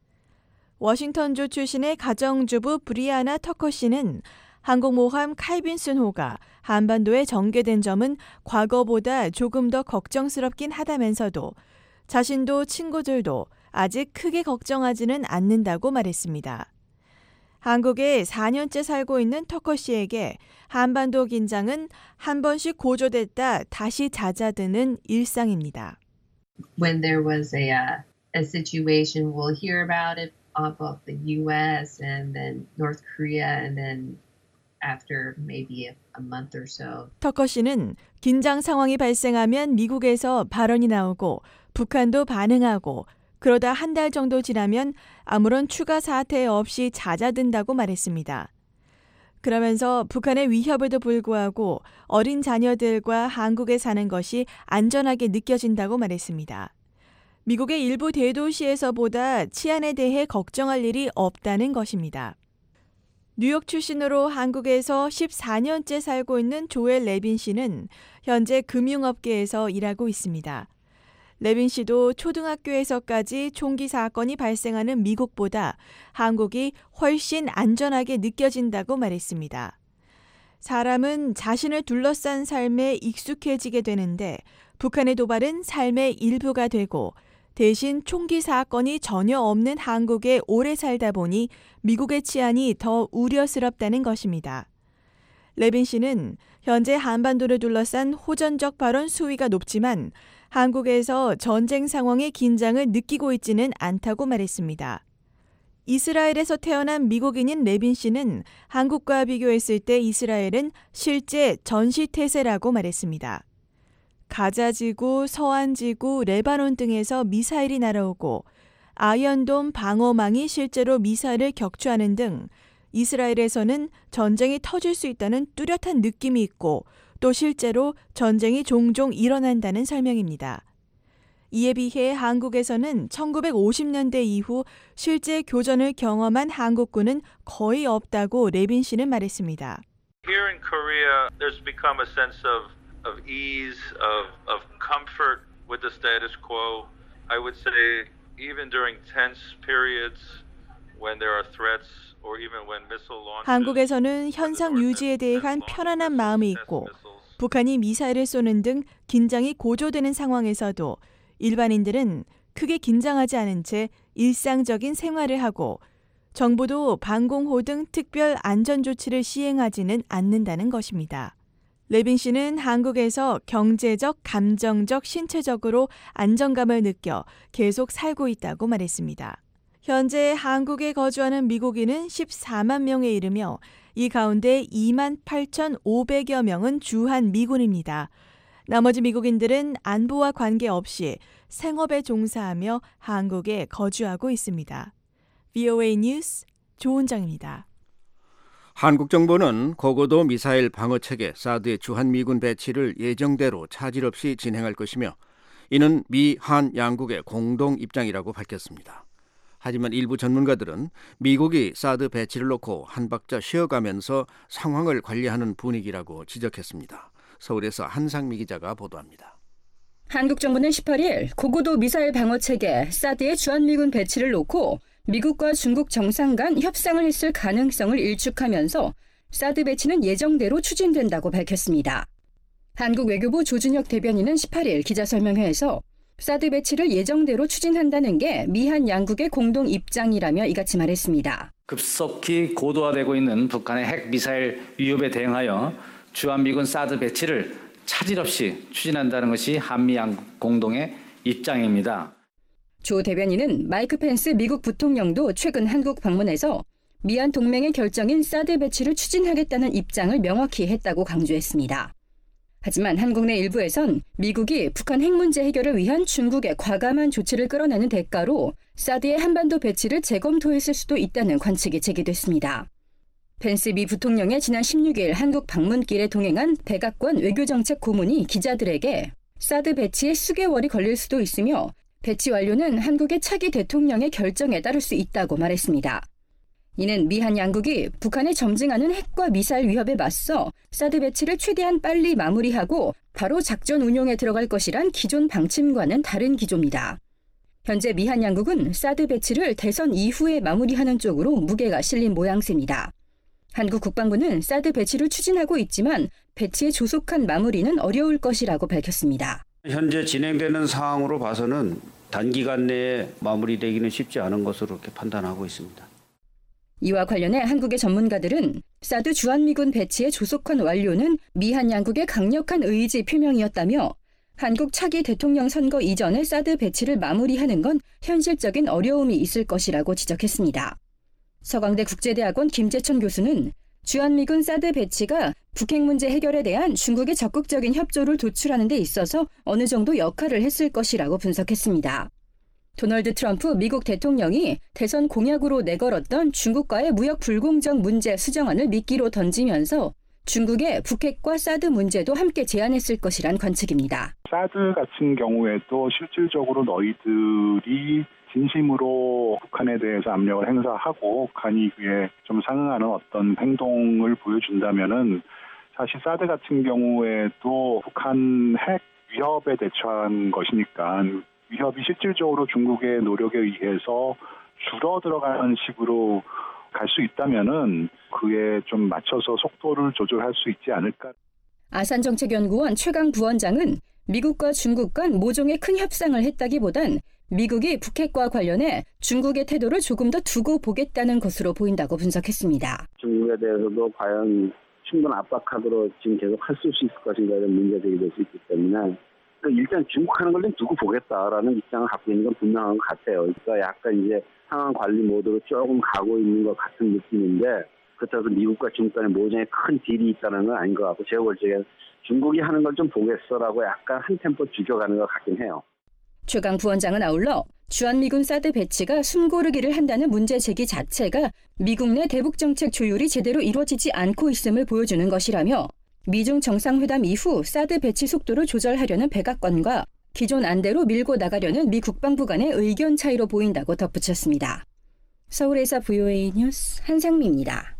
워싱턴주 출신의 가정주부 브리아나 터커 씨는 항공모함 칼빈슨호가 한반도에 전개된 점은 과거보다 조금 더 걱정스럽긴 하다면서도 자신도 친구들도 아직 크게 걱정하지는 않는다고 말했습니다. 한국에 사 년째 살고 있는 터커 씨에게 한반도 긴장은 한 번씩 고조됐다 다시 잦아드는 일상입니다. When there was a, uh, a situation, we'll hear about it off of the U S and then North Korea and then after maybe a, a month or so. 터커 씨는 긴장 상황이 발생하면 미국에서 발언이 나오고 북한도 반응하고 그러다 한 달 정도 지나면 아무런 추가 사태 없이 잦아든다고 말했습니다. 그러면서 북한의 위협에도 불구하고 어린 자녀들과 한국에 사는 것이 안전하게 느껴진다고 말했습니다. 미국의 일부 대도시에서보다 치안에 대해 걱정할 일이 없다는 것입니다. 뉴욕 출신으로 한국에서 십사 년째 살고 있는 조엘 레빈 씨는 현재 금융업계에서 일하고 있습니다. 레빈 씨도 초등학교에서까지 총기 사건이 발생하는 미국보다 한국이 훨씬 안전하게 느껴진다고 말했습니다. 사람은 자신을 둘러싼 삶에 익숙해지게 되는데 북한의 도발은 삶의 일부가 되고 대신 총기 사건이 전혀 없는 한국에 오래 살다 보니 미국의 치안이 더 우려스럽다는 것입니다. 레빈 씨는 현재 한반도를 둘러싼 호전적 발언 수위가 높지만 한국에서 전쟁 상황의 긴장을 느끼고 있지는 않다고 말했습니다. 이스라엘에서 태어난 미국인인 레빈 씨는 한국과 비교했을 때 이스라엘은 실제 전시태세라고 말했습니다. 가자지구, 서안지구, 레바논 등에서 미사일이 날아오고 아이언돔 방어망이 실제로 미사일을 격추하는 등 이스라엘에서는 전쟁이 터질 수 있다는 뚜렷한 느낌이 있고 또 실제로 전쟁이 종종 일어난다는 설명입니다. 이에 비해 한국에서는 천구백오십 년대 이후 실제 교전을 경험한 한국군은 거의 없다고 레빈 씨는 말했습니다. Here in Korea, there's become a sense of of ease, of of comfort with the status quo. I would say even during tense periods when there are threats or even when missile launches. 한국에서는 현상 유지에 대한 편안한 마음이 있고 북한이 미사일을 쏘는 등 긴장이 고조되는 상황에서도 일반인들은 크게 긴장하지 않은 채 일상적인 생활을 하고 정부도 방공호 등 특별 안전조치를 시행하지는 않는다는 것입니다. 레빈 씨는 한국에서 경제적, 감정적, 신체적으로 안정감을 느껴 계속 살고 있다고 말했습니다. 현재 한국에 거주하는 미국인은 십사만 명에 이르며 이 가운데 이만 팔천오백여 명은 주한 미군입니다. 나머지 미국인들은 안보와 관계없이 생업에 종사하며 한국에 거주하고 있습니다. 브이오에이 뉴스 조은정입니다. 한국 정부는 고고도 미사일 방어체계 사드의 주한미군 배치를 예정대로 차질 없이 진행할 것이며 이는 미, 한 양국의 공동 입장이라고 밝혔습니다. 하지만 일부 전문가들은 미국이 사드 배치를 놓고 한 박자 쉬어가면서 상황을 관리하는 분위기라고 지적했습니다. 서울에서 한상미 기자가 보도합니다. 한국 정부는 십팔 일 고고도 미사일 방어체계 사드의 주한미군 배치를 놓고 미국과 중국 정상 간 협상을 했을 가능성을 일축하면서 사드 배치는 예정대로 추진된다고 밝혔습니다. 한국 외교부 조준혁 대변인은 십팔 일 기자설명회에서 사드 배치를 예정대로 추진한다는 게 미한 양국의 공동 입장이라며 이같이 말했습니다. 급속히 고도화되고 있는 북한의 핵 미사일 위협에 대응하여 주한미군 사드 배치를 차질 없이 추진한다는 것이 한미 양국 공동의 입장입니다. 조 대변인은 마이크 펜스 미국 부통령도 최근 한국 방문해서 미한 동맹의 결정인 사드 배치를 추진하겠다는 입장을 명확히 했다고 강조했습니다. 하지만 한국 내 일부에선 미국이 북한 핵 문제 해결을 위한 중국의 과감한 조치를 끌어내는 대가로 사드의 한반도 배치를 재검토했을 수도 있다는 관측이 제기됐습니다. 펜스 미 부통령의 지난 십육 일 한국 방문길에 동행한 백악관 외교정책 고문이 기자들에게 사드 배치에 수개월이 걸릴 수도 있으며 배치 완료는 한국의 차기 대통령의 결정에 따를 수 있다고 말했습니다. 이는 미한 양국이 북한에 점증하는 핵과 미사일 위협에 맞서 사드 배치를 최대한 빨리 마무리하고 바로 작전 운용에 들어갈 것이란 기존 방침과는 다른 기조입니다. 현재 미한 양국은 사드 배치를 대선 이후에 마무리하는 쪽으로 무게가 실린 모양새입니다. 한국 국방부는 사드 배치를 추진하고 있지만 배치의 조속한 마무리는 어려울 것이라고 밝혔습니다. 현재 진행되는 상황으로 봐서는 단기간 내에 마무리되기는 쉽지 않은 것으로 이렇게 판단하고 있습니다. 이와 관련해 한국의 전문가들은 사드 주한미군 배치의 조속한 완료는 미한 양국의 강력한 의지 표명이었다며 한국 차기 대통령 선거 이전에 사드 배치를 마무리하는 건 현실적인 어려움이 있을 것이라고 지적했습니다. 서강대 국제대학원 김재천 교수는 주한미군 사드 배치가 북핵 문제 해결에 대한 중국의 적극적인 협조를 도출하는 데 있어서 어느 정도 역할을 했을 것이라고 분석했습니다. 도널드 트럼프 미국 대통령이 대선 공약으로 내걸었던 중국과의 무역 불공정 문제 수정안을 미끼로 던지면서 중국의 북핵과 사드 문제도 함께 제안했을 것이란 관측입니다. 사드 같은 경우에도 실질적으로 너희들이 진심으로 북한에 대해서 압력을 행사하고 북한이 그에 좀 상응하는 어떤 행동을 보여준다면은 사실 사드 같은 경우에도 북한 핵 위협에 대처한 것이니까 위협이 실질적으로 중국의 노력에 의해서 줄어들어가는 식으로 갈 수 있다면은 그에 좀 맞춰서 속도를 조절할 수 있지 않을까. 아산정책연구원 최강 부원장은 미국과 중국 간 모종의 큰 협상을 했다기보단 미국이 북핵과 관련해 중국의 태도를 조금 더 두고 보겠다는 것으로 보인다고 분석했습니다. 중국에 대해서도 과연 충분 압박하도록 지금 계속 할 수 있을 것인가 이런 문제들이 될 수 있기 때문에 일단 중국하는 걸 좀 두고 보겠다라는 입장을 갖고 있는 건 분명한 것 같아요. 그러니까 약간 이제 상황 관리 모드로 조금 가고 있는 것 같은 느낌인데 그렇다고 미국과 중국 간의 모종의 큰 딜이 있다는 건 아닌 것 같고 제가 볼 적엔 중국이 하는 걸 좀 보겠어라고 약간 한 템포 죽여가는 것 같긴 해요. 최강 부원장은 아울러 주한미군 사드 배치가 숨고르기를 한다는 문제 제기 자체가 미국 내 대북 정책 조율이 제대로 이루어지지 않고 있음을 보여주는 것이라며 미중 정상회담 이후 사드 배치 속도를 조절하려는 백악관과 기존 안대로 밀고 나가려는 미 국방부 간의 의견 차이로 보인다고 덧붙였습니다. 서울에서 브이오에이 뉴스 한상미입니다.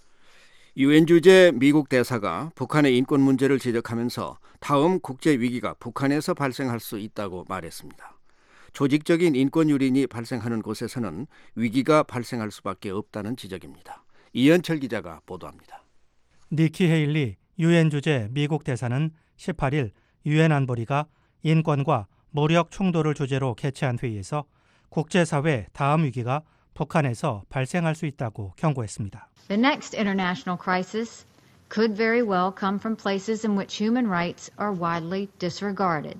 유엔 주재 미국 대사가 북한의 인권 문제를 지적하면서 다음 국제 위기가 북한에서 발생할 수 있다고 말했습니다. 조직적인 인권 유린이 발생하는 곳에서는 위기가 발생할 수밖에 없다는 지적입니다. 이현철 기자가 보도합니다. 니키 헤일리 유엔 주재 미국 대사는 십팔 일 유엔 안보리가 인권과 무력 충돌을 주제로 개최한 회의에서 국제사회 다음 위기가 북한에서 발생할 수 있다고 경고했습니다. The next international crisis could very well come from places in which human rights are widely disregarded.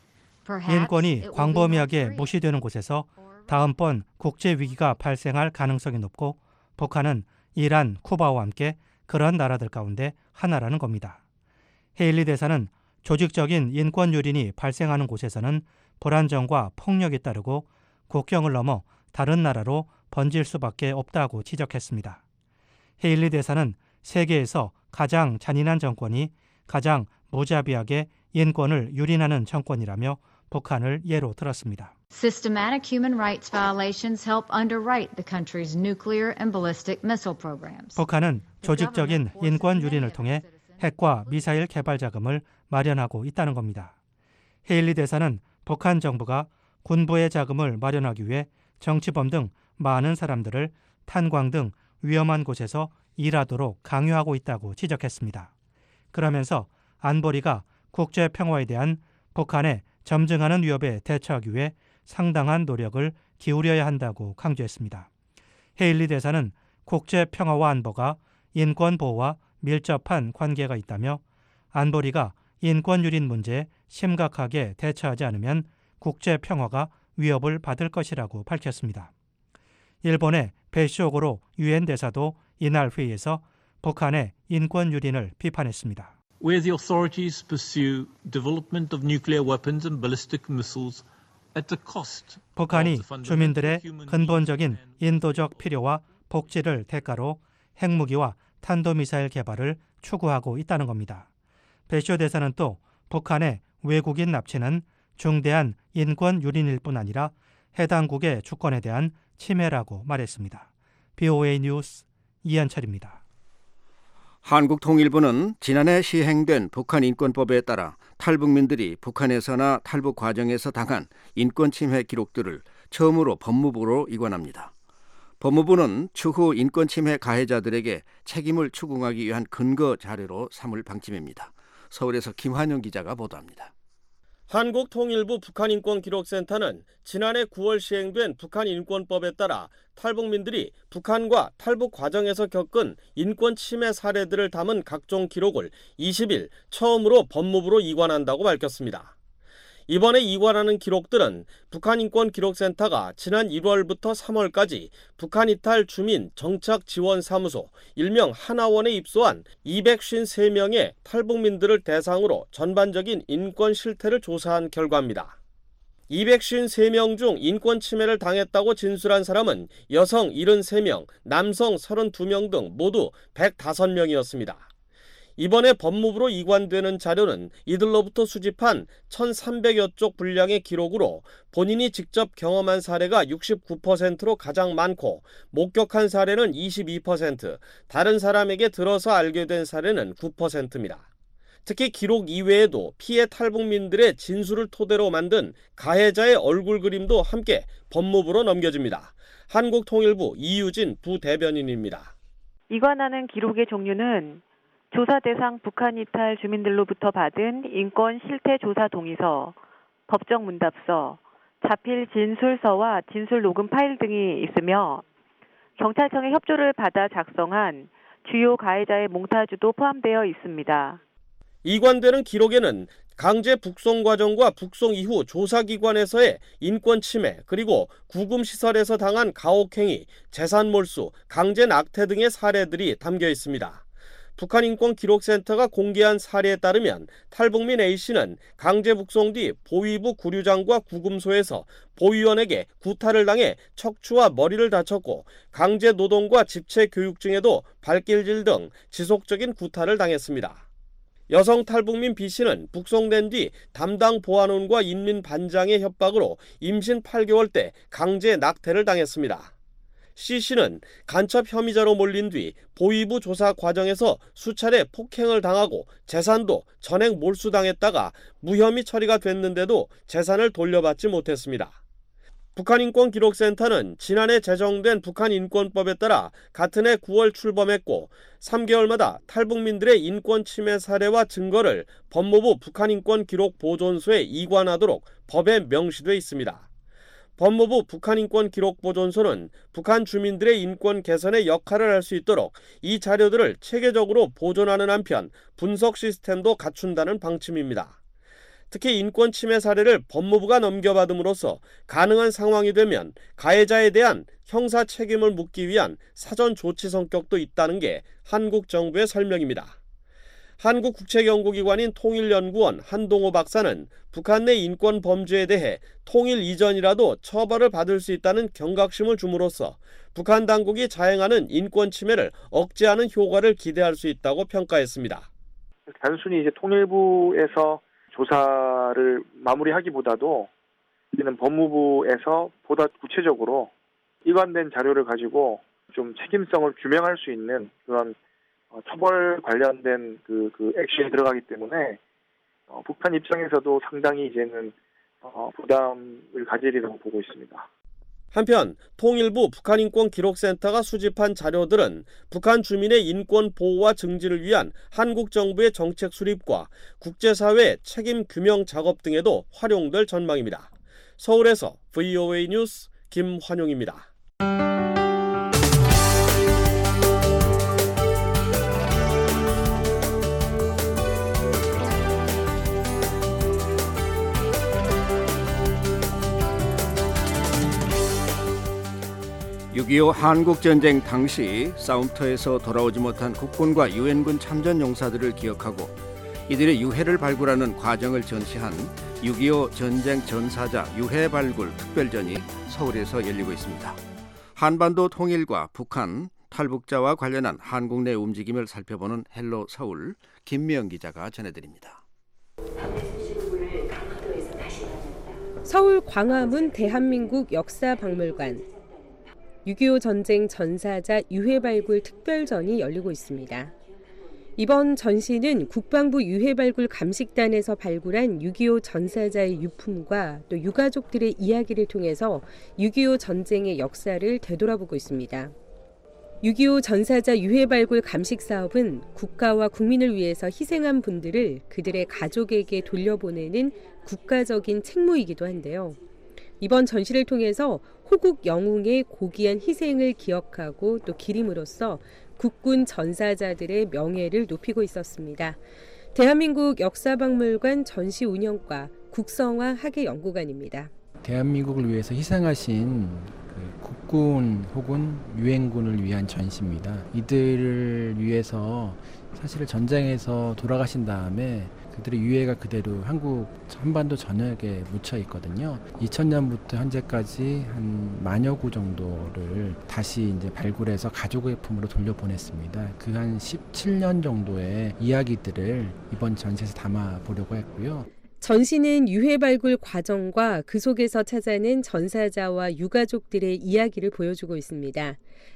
인권이 광범위하게 무시되는 곳에서 다음번 국제 위기가 발생할 가능성이 높고 북한은 이란, 쿠바와 함께 그런 나라들 가운데 하나라는 겁니다. 헤일리 대사는 조직적인 인권 유린이 발생하는 곳에서는 불안정과 폭력이 따르고 국경을 넘어 다른 나라로 번질 수밖에 없다고 지적했습니다. 헤일리 대사는 세계에서 가장 잔인한 정권이 가장 무자비하게 인권을 유린하는 정권이라며 북한을 예로 들었습니다. Systematic human rights violations help underwrite the country's nuclear and ballistic missile programs. 북한은 조직적인 인권 유린을 통해 핵과 미사일 개발 자금을 마련하고 있다는 겁니다. 헤일리 대사는 북한 정부가 군부의 자금을 마련하기 위해 정치범 등 많은 사람들을 탄광 등 위험한 곳에서 일하도록 강요하고 있다고 지적했습니다. 그러면서 안보리가 국제 평화에 대한 북한의 점증하는 위협에 대처하기 위해 상당한 노력을 기울여야 한다고 강조했습니다. 헤일리 대사는 국제 평화와 안보가 인권 보호와 밀접한 관계가 있다며 안보리가 인권 유린 문제에 심각하게 대처하지 않으면 국제 평화가 위협을 받을 것이라고 밝혔습니다. 일본의 베시오고로 유엔 대사도 이날 회의에서 북한의 인권 유린을 비판했습니다. Where the authorities pursue development of nuclear weapons and ballistic missiles at the cost. 북한이 주민들의 근본적인 인도적 필요와 복지를 대가로 핵무기와 탄도미사일 개발을 추구하고 있다는 겁니다. 베시오 대사는 또 북한의 외국인 납치는 중대한 인권 유린일 뿐 아니라 해당국의 주권에 대한 침해라고 말했습니다. 비오에이 뉴스 이한철입니다. 한국통일부는 지난해 시행된 북한 인권법에 따라 탈북민들이 북한에서나 탈북 과정에서 당한 인권 침해 기록들을 처음으로 법무부로 이관합니다. 법무부는 추후 인권 침해 가해자들에게 책임을 추궁하기 위한 근거 자료로 삼을 방침입니다. 서울에서 김환영 기자가 보도합니다. 한국통일부 북한인권기록센터는 지난해 구월 시행된 북한인권법에 따라 탈북민들이 북한과 탈북 과정에서 겪은 인권 침해 사례들을 담은 각종 기록을 이십 일 처음으로 법무부로 이관한다고 밝혔습니다. 이번에 이관하는 기록들은 북한인권기록센터가 지난 일월부터 삼월까지 북한이탈 주민 정착지원사무소 일명 하나원에 입소한 이백오십삼 명의 탈북민들을 대상으로 전반적인 인권 실태를 조사한 결과입니다. 이백오십삼 명 중 인권 침해를 당했다고 진술한 사람은 여성 칠십삼 명, 남성 삼십이 명 등 모두 백오 명이었습니다. 이번에 법무부로 이관되는 자료는 이들로부터 수집한 천삼백여 쪽 분량의 기록으로 본인이 직접 경험한 사례가 육십구 퍼센트로 가장 많고 목격한 사례는 이십이 퍼센트, 다른 사람에게 들어서 알게 된 사례는 구 퍼센트입니다. 특히 기록 이외에도 피해 탈북민들의 진술을 토대로 만든 가해자의 얼굴 그림도 함께 법무부로 넘겨집니다. 한국통일부 이유진 부대변인입니다. 이관하는 기록의 종류는 조사 대상 북한 이탈 주민들로부터 받은 인권 실태 조사 동의서, 법정 문답서, 자필 진술서와 진술 녹음 파일 등이 있으며 경찰청의 협조를 받아 작성한 주요 가해자의 몽타주도 포함되어 있습니다. 이관되는 기록에는 강제 북송 과정과 북송 이후 조사기관에서의 인권 침해, 그리고 구금시설에서 당한 가혹행위, 재산 몰수, 강제 낙태 등의 사례들이 담겨 있습니다. 북한인권기록센터가 공개한 사례에 따르면 탈북민 A씨는 강제 북송 뒤 보위부 구류장과 구금소에서 보위원에게 구타를 당해 척추와 머리를 다쳤고 강제 노동과 집체 교육 중에도 발길질 등 지속적인 구타를 당했습니다. 여성 탈북민 B씨는 북송된 뒤 담당 보안원과 인민반장의 협박으로 임신 팔 개월 때 강제 낙태를 당했습니다. C씨는 간첩 혐의자로 몰린 뒤 보위부 조사 과정에서 수차례 폭행을 당하고 재산도 전액 몰수당했다가 무혐의 처리가 됐는데도 재산을 돌려받지 못했습니다. 북한인권기록센터는 지난해 제정된 북한인권법에 따라 같은 해 구월 출범했고 삼 개월마다 탈북민들의 인권 침해 사례와 증거를 법무부 북한인권기록보존소에 이관하도록 법에 명시돼 있습니다. 법무부 북한인권기록보존소는 북한 주민들의 인권 개선에 역할을 할 수 있도록 이 자료들을 체계적으로 보존하는 한편 분석 시스템도 갖춘다는 방침입니다. 특히 인권 침해 사례를 법무부가 넘겨받음으로써 가능한 상황이 되면 가해자에 대한 형사 책임을 묻기 위한 사전 조치 성격도 있다는 게 한국 정부의 설명입니다. 한국국책연구기관인 통일연구원 한동호 박사는 북한 내 인권 범죄에 대해 통일 이전이라도 처벌을 받을 수 있다는 경각심을 줌으로써 북한 당국이 자행하는 인권 침해를 억제하는 효과를 기대할 수 있다고 평가했습니다. 단순히 이제 통일부에서 조사를 마무리하기보다도 우리는 법무부에서 보다 구체적으로 일관된 자료를 가지고 좀 책임성을 규명할 수 있는 그런 처벌 관련된 그, 그 액션이 들어가기 때문에 어, 북한 입장에서도 상당히 이제는 어, 부담을 가지리라고 보고 있습니다. 한편 통일부 북한인권기록센터가 수집한 자료들은 북한 주민의 인권 보호와 증진을 위한 한국 정부의 정책 수립과 국제사회의 책임 규명 작업 등에도 활용될 전망입니다. 서울에서 브이오에이 뉴스 김환용입니다. 육이오 한국전쟁 당시 싸움터에서 돌아오지 못한 국군과 유엔군 참전 용사들을 기억하고 이들의 유해를 발굴하는 과정을 전시한 육이오 전쟁 전사자 유해 발굴 특별전이 서울에서 열리고 있습니다. 한반도 통일과 북한 탈북자와 관련한 한국 내 움직임을 살펴보는 헬로 서울 김미영 기자가 전해드립니다. 서울 광화문 대한민국 역사박물관 육이오 전쟁 전사자 유해 발굴 특별전이 열리고 있습니다. 이번 전시는 국방부 유해 발굴 감식단에서 발굴한 육이오 전사자의 유품과 또 유가족들의 이야기를 통해서 육이오 전쟁의 역사를 되돌아보고 있습니다. 육이오 전사자 유해 발굴 감식 사업은 국가와 국민을 위해서 희생한 분들을 그들의 가족에게 돌려보내는 국가적인 책무이기도 한데요. 이번 전시를 통해서 호국 영웅의 고귀한 희생을 기억하고 또 기림으로써 국군 전사자들의 명예를 높이고 있었습니다. 대한민국 역사박물관 전시운영과 국성화 학예연구관입니다. 대한민국을 위해서 희생하신 그 국군 혹은 유엔군을 위한 전시입니다. 이들을 위해서 사실 전쟁에서 돌아가신 다음에 그들의 유해가 그대로 한국 한반도 전역에 묻혀 있거든요. 이천 년부터 현재까지 한 만여 구 정도를 다시 이제 발굴해서 가족의 품으로 돌려보냈습니다. 그 한 십칠 년 정도의 이야기들을 이번 전시에서 담아 보려고 했고요. 전시는 유해 발굴 과정과 그 속에서 찾아낸 전사자와 유가족들의 이야기를 보여주고 있습니다.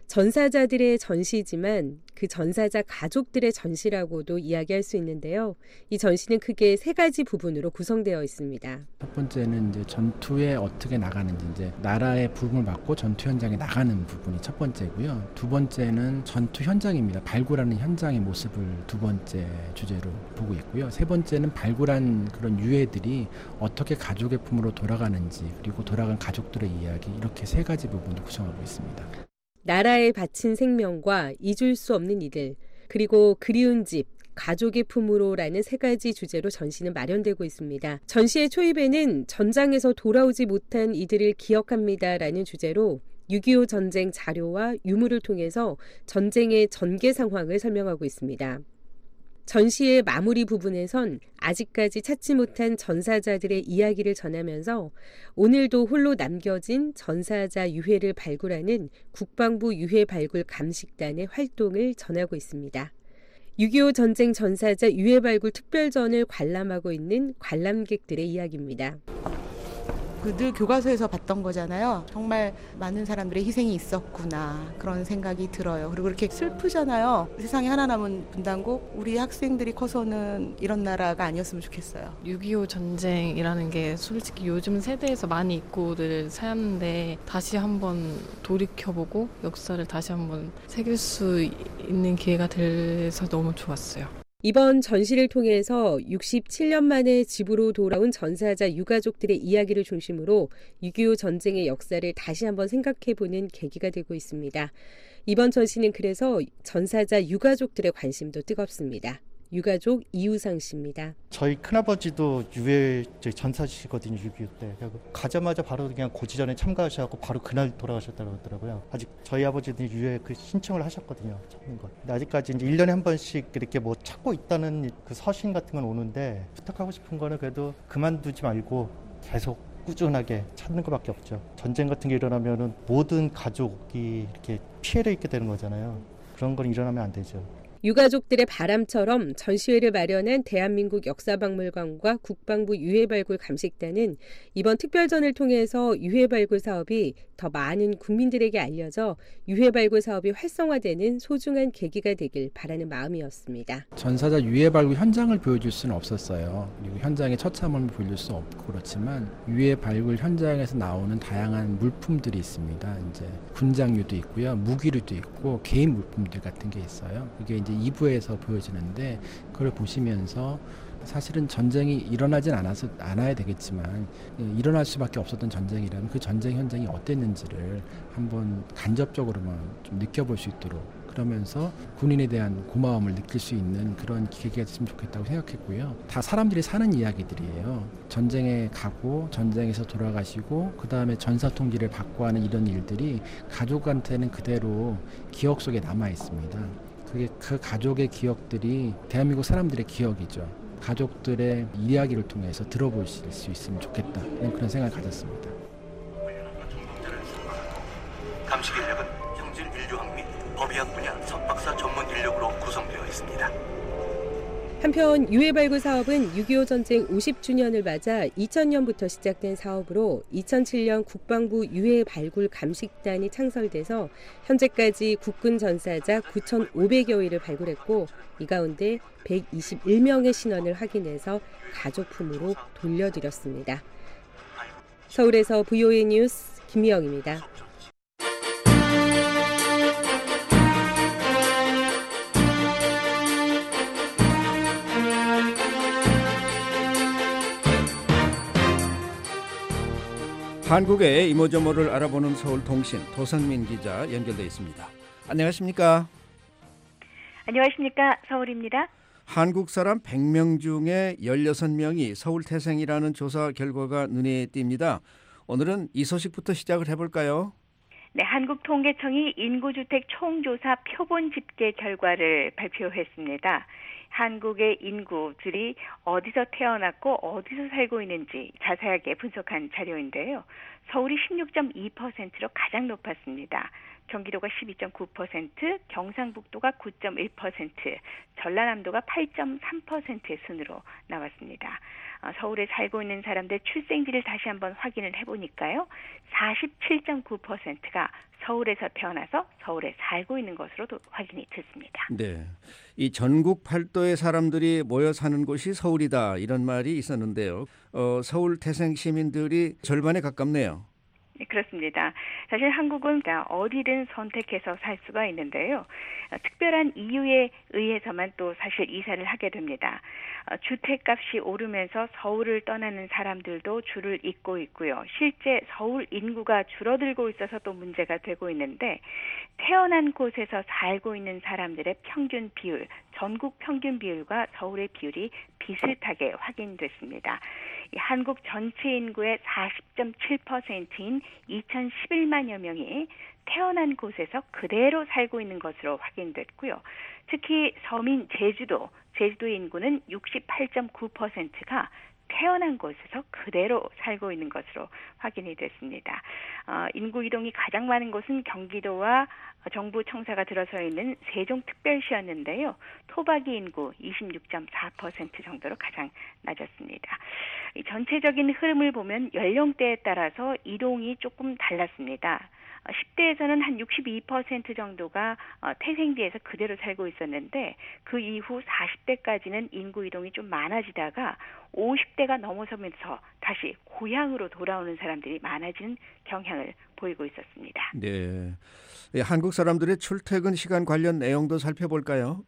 전사자들의 전시지만 그 전사자 가족들의 전시라고도 이야기할 수 있는데요. 이 전시는 크게 세 가지 부분으로 구성되어 있습니다. 첫 번째는 이제 전투에 어떻게 나가는지, 이제 나라의 부름을 받고 전투 현장에 나가는 부분이 첫 번째고요. 두 번째는 전투 현장입니다. 발굴하는 현장의 모습을 두 번째 주제로 보고 있고요. 세 번째는 발굴한 그런 유해들이 어떻게 가족의 품으로 돌아가는지, 그리고 돌아간 가족들의 이야기, 이렇게 세 가지 부분을 구성하고 있습니다. 나라에 바친 생명과 잊을 수 없는 이들, 그리고 그리운 집, 가족의 품으로라는 세 가지 주제로 전시는 마련되고 있습니다. 전시의 초입에는 전장에서 돌아오지 못한 이들을 기억합니다라는 주제로 육이오 전쟁 자료와 유물을 통해서 전쟁의 전개 상황을 설명하고 있습니다. 전시의 마무리 부분에선 아직까지 찾지 못한 전사자들의 이야기를 전하면서 오늘도 홀로 남겨진 전사자 유해를 발굴하는 국방부 유해 발굴 감식단의 활동을 전하고 있습니다. 육이오 전쟁 전사자 유해 발굴 특별전을 관람하고 있는 관람객들의 이야기입니다. 늘 교과서에서 봤던 거잖아요. 정말 많은 사람들의 희생이 있었구나, 그런 생각이 들어요. 그리고 이렇게 슬프잖아요. 세상에 하나 남은 분단국, 우리 학생들이 커서는 이런 나라가 아니었으면 좋겠어요. 육이오 전쟁이라는 게 솔직히 요즘 세대에서 많이 잊고들 사는데 다시 한번 돌이켜보고 역사를 다시 한번 새길 수 있는 기회가 돼서 너무 좋았어요. 이번 전시를 통해서 육십칠 년 만에 집으로 돌아온 전사자 유가족들의 이야기를 중심으로 육이오 전쟁의 역사를 다시 한번 생각해보는 계기가 되고 있습니다. 이번 전시는 그래서 전사자 유가족들의 관심도 뜨겁습니다. 유가족 이우상 씨입니다. 저희 큰아버지도 유해 전사시거든요. 육이오 때. 가자마자 바로 그냥 고지전에 참가하셔서 바로 그날 돌아가셨다고 하더라고요. 아직 저희 아버지는 유해 그 신청을 하셨거든요. 찾는 것. 근데 아직까지 이제 일 년에 한 번씩 이렇게 뭐 찾고 있다는 그 서신 같은 건 오는데 부탁하고 싶은 거는 그래도 그만두지 말고 계속 꾸준하게 찾는 것밖에 없죠. 전쟁 같은 게 일어나면은 모든 가족이 이렇게 피해를 입게 되는 거잖아요. 그런 건 일어나면 안 되죠. 유가족들의 바람처럼 전시회를 마련한 대한민국 역사박물관과 국방부 유해발굴 감식단은 이번 특별전을 통해서 유해발굴 사업이 더 많은 국민들에게 알려져 유해발굴 사업이 활성화되는 소중한 계기가 되길 바라는 마음이었습니다. 전사자 유해발굴 현장을 보여줄 수는 없었어요. 그리고 현장의 처참함을 보여줄 수 없고 그렇지만 유해발굴 현장에서 나오는 다양한 물품들이 있습니다. 이제 군장류도 있고요, 무기류도 있고 개인 물품들 같은 게 있어요. 이게 이제 이 부에서 보여지는데 그걸 보시면서 사실은 전쟁이 일어나진 않아서 않아야 되겠지만 일어날 수밖에 없었던 전쟁이라면 그 전쟁 현장이 어땠는지를 한번 간접적으로만 좀 느껴볼 수 있도록 그러면서 군인에 대한 고마움을 느낄 수 있는 그런 기회가 됐으면 좋겠다고 생각했고요. 다 사람들이 사는 이야기들이에요. 전쟁에 가고 전쟁에서 돌아가시고 그 다음에 전사통지를 받고 하는 이런 일들이 가족한테는 그대로 기억 속에 남아 있습니다. 그게 그 가족의 기억들이 대한민국 사람들의 기억이죠. 가족들의 이야기를 통해서 들어보실 수 있으면 좋겠다. 그런 생각을 가졌습니다. 감식 인력은 형질 인류학 및 법의학 분야 석박사 전문 인력으로 구성되어 있습니다. 한편 유해발굴 사업은 육이오 전쟁 오십 주년을 맞아 이천 년부터 시작된 사업으로 이천칠 년 국방부 유해발굴 감식단이 창설돼서 현재까지 국군 전사자 구천오백여위를 발굴했고 이 가운데 백이십일 명의 신원을 확인해서 가족품으로 돌려드렸습니다. 서울에서 브이오에이 뉴스 김미영입니다. 한국의 이모저모를 알아보는 서울통신 도선민 기자 연결돼 있습니다. 안녕하십니까? 안녕하십니까? 서울입니다. 한국 사람 백 명 중에 열여섯 명이 서울 태생이라는 조사 결과가 눈에 띕니다. 오늘은 이 소식부터 시작을 해볼까요? 네, 한국통계청이 인구주택 총조사 표본 집계 결과를 발표했습니다. 한국의 인구들이 어디서 태어났고 어디서 살고 있는지 자세하게 분석한 자료인데요. 서울이 십육 점 이 퍼센트로 가장 높았습니다. 경기도가 십이 점 구 퍼센트, 경상북도가 구 점 일 퍼센트, 전라남도가 팔 점 삼 퍼센트의 순으로 나왔습니다. 어, 서울에 살고 있는 사람들 출생지를 다시 한번 확인을 해보니까요. 사십칠 점 구 퍼센트가 서울에서 태어나서 서울에 살고 있는 것으로도 확인이 됐습니다. 네, 이 전국 팔도의 사람들이 모여 사는 곳이 서울이다 이런 말이 있었는데요. 어, 서울 태생 시민들이 절반에 가깝네요. 네, 그렇습니다. 사실 한국은 어디든 선택해서 살 수가 있는데요. 특별한 이유에 의해서만 또 사실 이사를 하게 됩니다. 주택값이 오르면서 서울을 떠나는 사람들도 줄을 잇고 있고요. 실제 서울 인구가 줄어들고 있어서 또 문제가 되고 있는데 태어난 곳에서 살고 있는 사람들의 평균 비율, 전국 평균 비율과 서울의 비율이 비슷하게 확인됐습니다. 한국 전체 인구의 사십 점 칠 퍼센트인 이천십일만여 명이 태어난 곳에서 그대로 살고 있는 것으로 확인됐고요. 특히 서민 제주도, 제주도 인구는 육십팔 점 구 퍼센트가 태어난 곳에서 그대로 살고 있는 것으로 확인이 됐습니다. 어, 인구 이동이 가장 많은 곳은 경기도와 정부 청사가 들어서 있는 세종특별시였는데요. 토박이 인구 이십육 점 사 퍼센트 정도로 가장 낮았습니다. 이 전체적인 흐름을 보면 연령대에 따라서 이동이 조금 달랐습니다. 십 대에서는 한 육십이 퍼센트 정도가 태생지에서 그대로 살고 있었는데 그 이후 사십 대까지는 인구 이동이 좀 많아지다가 오십 대가 넘어서면서 다시 고향으로 돌아오는 사람들이 많아지는 경향을 보이고 있었습니다. 네, 한국 사람들의 출퇴근 시간 관련 내용도 살펴볼까요?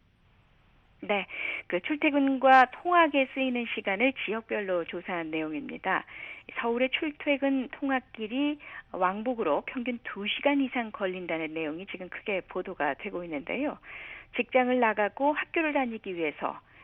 네, 그 출퇴근과 통학에 쓰이는 시간을 지역별로 조사한 내용입니다. 서울의 출퇴근 통학길이 왕복으로 평균 두 시간 이상 걸린다는 내용이 지금 크게 보도가 되고 있는데요. 직장을 나가고 학교를 다니기 위해서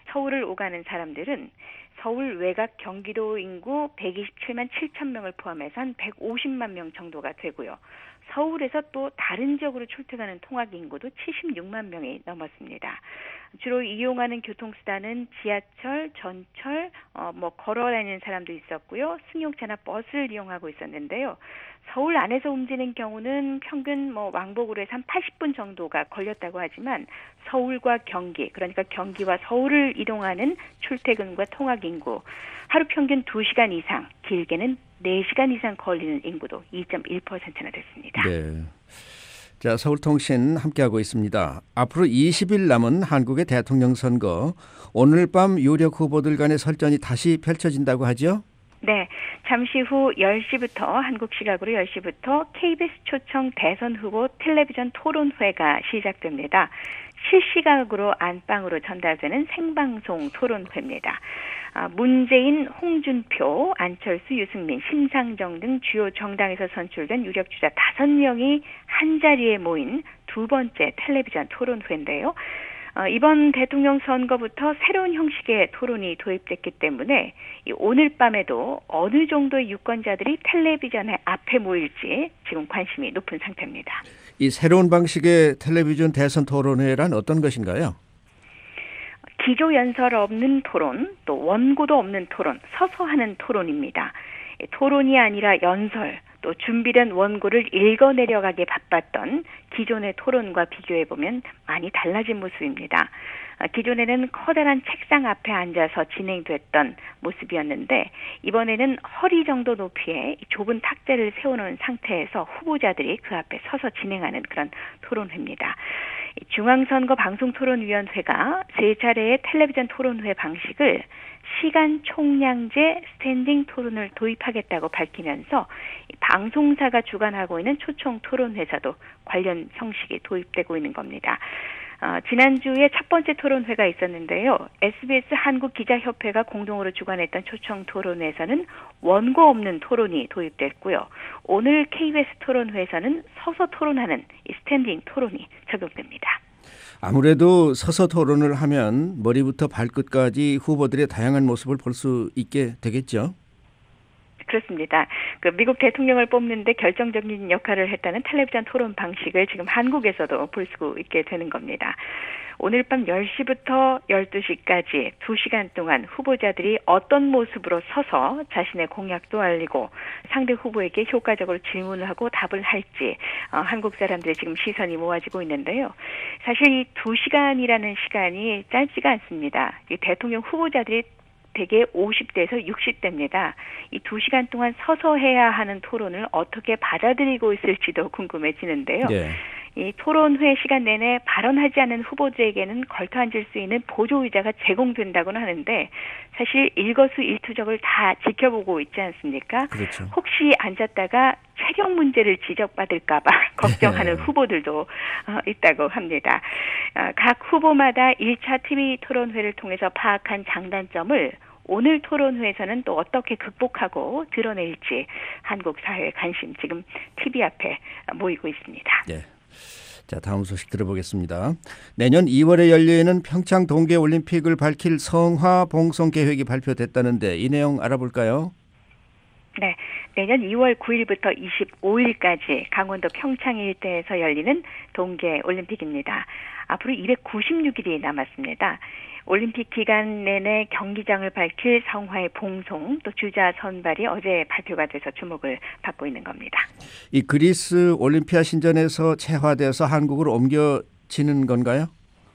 서울을 오가는 사람들은 서울 외곽 경기도 인구 백이십칠만 칠천 명을 포함해서 한 백오십만 명 정도가 되고요. 서울에서 또 다른 지역으로 출퇴하는 통학 인구도 칠십육만 명이 넘었습니다. 주로 이용하는 교통수단은 지하철, 전철, 어, 뭐 걸어 다니는 사람도 있었고요. 승용차나 버스를 이용하고 있었는데요. 서울 안에서 움직이는 경우는 평균 뭐 왕복으로 해서 한 팔십 분 정도가 걸렸다고 하지만 서울과 경기, 그러니까 경기와 서울을 이동하는 출퇴근과 통학 인구, 하루 평균 두 시간 이상, 길게는 네 시간 이상 걸리는 인구도 이 점 일 퍼센트나 됐습니다. 네. 자, 서울통신 함께하고 있습니다. 앞으로 이십 일 남은 한국의 대통령 선거, 오늘 밤 유력 후보들 간의 설전이 다시 펼쳐진다고 하죠? 네, 잠시 후 열 시부터 한국 시각으로 열 시부터 케이비에스 초청 대선 후보 텔레비전 토론회가 시작됩니다. 실시각으로 안방으로 전달되는 생방송 토론회입니다. 아, 문재인, 홍준표, 안철수, 유승민, 심상정 등 주요 정당에서 선출된 유력 주자 다섯 명이 한자리에 모인 두 번째 텔레비전 토론회인데요. 어, 이번 대통령 선거부터 새로운 형식의 토론이 도입됐기 때문에 오늘 밤에도 어느 정도의 유권자들이 텔레비전의 앞에 모일지 지금 관심이 높은 상태입니다. 이 새로운 방식의 텔레비전 대선 토론회란 어떤 것인가요? 기조 연설 없는 토론, 또 원고도 없는 토론, 서서 하는 토론입니다. 토론이 아니라 연설, 또 준비된 원고를 읽어내려가게 바빴던 기존의 토론과 비교해보면 많이 달라진 모습입니다. 기존에는 커다란 책상 앞에 앉아서 진행됐던 모습이었는데 이번에는 허리 정도 높이의 좁은 탁자를 세워놓은 상태에서 후보자들이 그 앞에 서서 진행하는 그런 토론회입니다. 중앙선거방송토론위원회가 세 차례의 텔레비전 토론회 방식을 시간 총량제 스탠딩 토론을 도입하겠다고 밝히면서 방송사가 주관하고 있는 초청 토론회사도 관련 형식이 도입되고 있는 겁니다. 어, 지난주에 첫 번째 토론회가 있었는데요. 에스비에스 한국기자협회가 공동으로 주관했던 초청 토론회에서는 원고 없는 토론이 도입됐고요. 오늘 케이비에스 토론회에서는 서서 토론하는 스탠딩 토론이 적용됩니다. 아무래도 서서 토론을 하면 머리부터 발끝까지 후보들의 다양한 모습을 볼 수 있게 되겠죠? 그렇습니다. 그 미국 대통령을 뽑는데 결정적인 역할을 했다는 텔레비전 토론 방식을 지금 한국에서도 볼 수 있게 되는 겁니다. 오늘 밤 열 시부터 열두 시까지 두 시간 동안 후보자들이 어떤 모습으로 서서 자신의 공약도 알리고 상대 후보에게 효과적으로 질문을 하고 답을 할지 어, 한국 사람들의 지금 시선이 모아지고 있는데요. 사실 이 두 시간이라는 시간이 짧지가 않습니다. 이 대통령 후보자들이 대개 오십 대에서 육십 대입니다. 이 두 시간 동안 서서 해야 하는 토론을 어떻게 받아들이고 있을지도 궁금해지는데요. 네. 이 토론회 시간 내내 발언하지 않은 후보들에게는 걸터 앉을 수 있는 보조의자가 제공된다고는 하는데 사실 일거수일투족을 다 지켜보고 있지 않습니까? 그렇죠. 혹시 앉았다가 체력 문제를 지적받을까 봐 걱정하는 네. 후보들도 어, 있다고 합니다. 어, 각 후보마다 일 차 티비 토론회를 통해서 파악한 장단점을 오늘 토론회에서는 또 어떻게 극복하고 드러낼지 한국 사회의 관심 지금 티비 앞에 모이고 있습니다. 네. 자, 다음 소식 들어보겠습니다. 내년 이월에 열리는 평창 동계올림픽을 밝힐 성화봉송 계획이 발표됐다는데 이 내용 알아볼까요? 네, 내년 이월 구일부터 이십오일까지 강원도 평창 일대에서 열리는 동계올림픽입니다. 앞으로 이백구십육일이 남았습니다. 올림픽 기간 내내 경기장을 밝힐 성화의 봉송 또 주자 선발이 어제 발표가 돼서 주목을 받고 있는 겁니다. 이 그리스 올림피아 신전에서 체화돼서 한국으로 옮겨지는 건가요?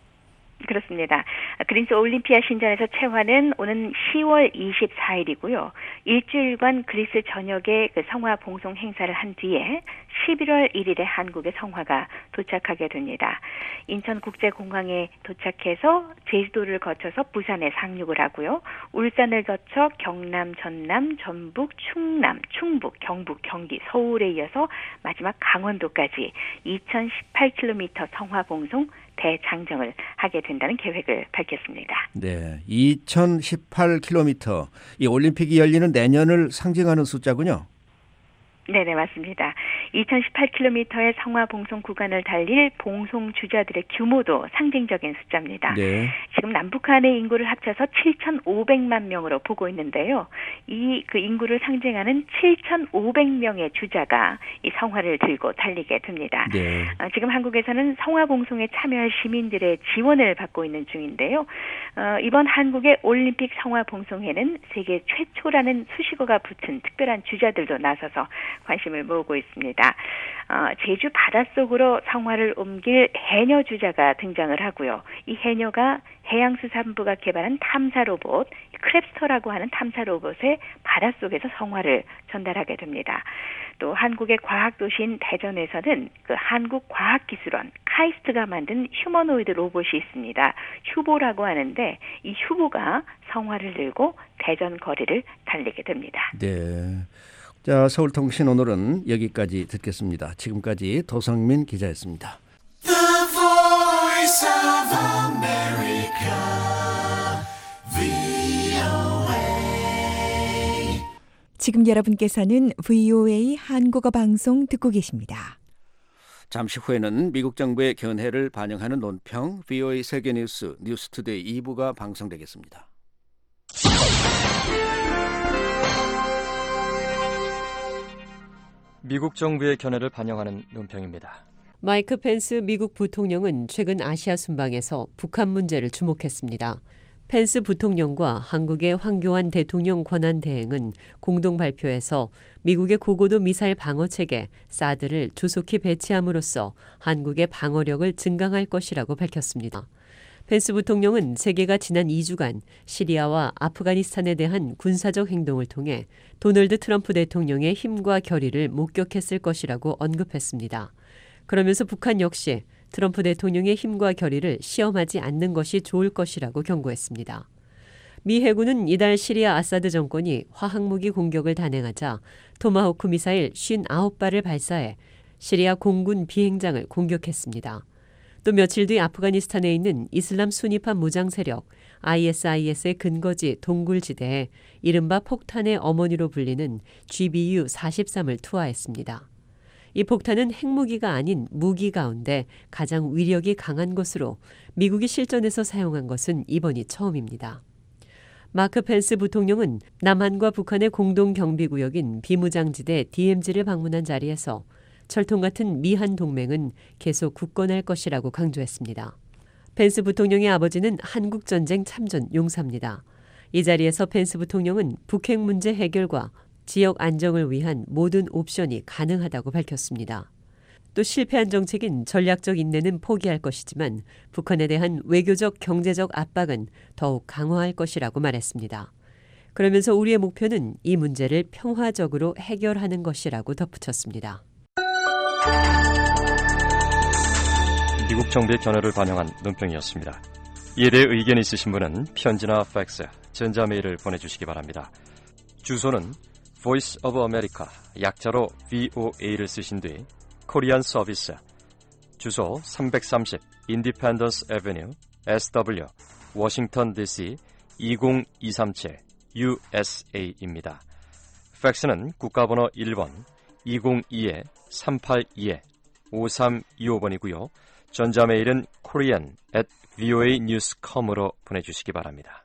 그렇습니다. 그리스 올림피아 신전에서 체화는 오는 시월 이십사일이고요. 일주일간 그리스 전역에 그 성화 봉송 행사를 한 뒤에 십일월 일일에 한국에 성화가 도착하게 됩니다. 인천국제공항에 도착해서 제주도를 거쳐서 부산에 상륙을 하고요. 울산을 거쳐 경남, 전남, 전북, 충남, 충북, 경북, 경기, 서울에 이어서 마지막 강원도까지 이천십팔 킬로미터 성화 봉송 대장정을 하게 된다는 계획을 밝혔습니다. 네, 이천십팔 킬로미터. 이 올림픽이 열리는 내년을 상징하는 숫자군요. 네네, 맞습니다. 이천십팔 킬로미터의 성화 봉송 구간을 달릴 봉송 주자들의 규모도 상징적인 숫자입니다. 네. 지금 남북한의 인구를 합쳐서 칠천오백만 명으로 보고 있는데요. 이 그 인구를 상징하는 칠천오백 명의 주자가 이 성화를 들고 달리게 됩니다. 네. 어, 지금 한국에서는 성화 봉송에 참여할 시민들의 지원을 받고 있는 중인데요. 어, 이번 한국의 올림픽 성화 봉송회는 세계 최초라는 수식어가 붙은 특별한 주자들도 나서서 관심을 모으고 있습니다. 어, 제주 바닷속으로 성화를 옮길 해녀 주자가 등장을 하고요. 이 해녀가 해양수산부가 개발한 탐사 로봇 크랩스터라고 하는 탐사 로봇에 바닷속에서 성화를 전달하게 됩니다. 또 한국의 과학도시인 대전에서는 그 한국과학기술원 카이스트가 만든 휴머노이드 로봇이 있습니다. 휴보라고 하는데 이 휴보가 성화를 들고 대전 거리를 달리게 됩니다. 네. 자, 서울통신 오늘은 여기까지 듣겠습니다. 지금까지 도성민 기자였습니다. The Voice of America, 브이오에이. 지금 여러분께서는 브이오에이 한국어 방송 듣고 계십니다. 잠시 후에는 미국 정부의 견해를 반영하는 논평 브이오에이 세계뉴스 뉴스투데이 이 부가 방송되겠습니다. 미국 정부의 견해를 반영하는 논평입니다. 마이크 펜스 미국 부통령은 최근 아시아 순방에서 북한 문제를 주목했습니다. 펜스 부통령과 한국의 황교안 대통령 권한대행은 공동 발표에서 미국의 고고도 미사일 방어체계 사드를 조속히 배치함으로써 한국의 방어력을 증강할 것이라고 밝혔습니다. 펜스 부통령은 세계가 지난 이 주간 시리아와 아프가니스탄에 대한 군사적 행동을 통해 도널드 트럼프 대통령의 힘과 결의를 목격했을 것이라고 언급했습니다. 그러면서 북한 역시 트럼프 대통령의 힘과 결의를 시험하지 않는 것이 좋을 것이라고 경고했습니다. 미 해군은 이달 시리아 아사드 정권이 화학무기 공격을 단행하자 토마호크 미사일 오십구 발을 발사해 시리아 공군 비행장을 공격했습니다. 또 며칠 뒤 아프가니스탄에 있는 이슬람 순위파 무장 세력 아이에스아이에스의 근거지 동굴지대에 이른바 폭탄의 어머니로 불리는 지비유 사십삼을 투하했습니다. 이 폭탄은 핵무기가 아닌 무기 가운데 가장 위력이 강한 것으로 미국이 실전에서 사용한 것은 이번이 처음입니다. 마크 펜스 부통령은 남한과 북한의 공동 경비구역인 비무장지대 디엠지를 방문한 자리에서 철통 같은 미한 동맹은 계속 굳건할 것이라고 강조했습니다. 펜스 부통령의 아버지는 한국전쟁 참전 용사입니다. 이 자리에서 펜스 부통령은 북핵 문제 해결과 지역 안정을 위한 모든 옵션이 가능하다고 밝혔습니다. 또 실패한 정책인 전략적 인내는 포기할 것이지만 북한에 대한 외교적 경제적 압박은 더욱 강화할 것이라고 말했습니다. 그러면서 우리의 목표는 이 문제를 평화적으로 해결하는 것이라고 덧붙였습니다. 미국 정부의 견해를 반영한 논평이었습니다. 이에 대해 의견이 있으신 분은 편지나 팩스, 전자메일을 보내주시기 바랍니다. 주소는 Voice of America, 약자로 브이오에이를 쓰신 뒤 코리안 서비스, 주소 삼백삼십 Independence Avenue, 에스더블유, 워싱턴 디씨 이공이삼칠 유에스에이입니다. 팩스는 국가번호 일 번 이공이 삼팔이 오삼이오 번이고요. 전자메일은 korean at voanews dot com으로 보내주시기 바랍니다.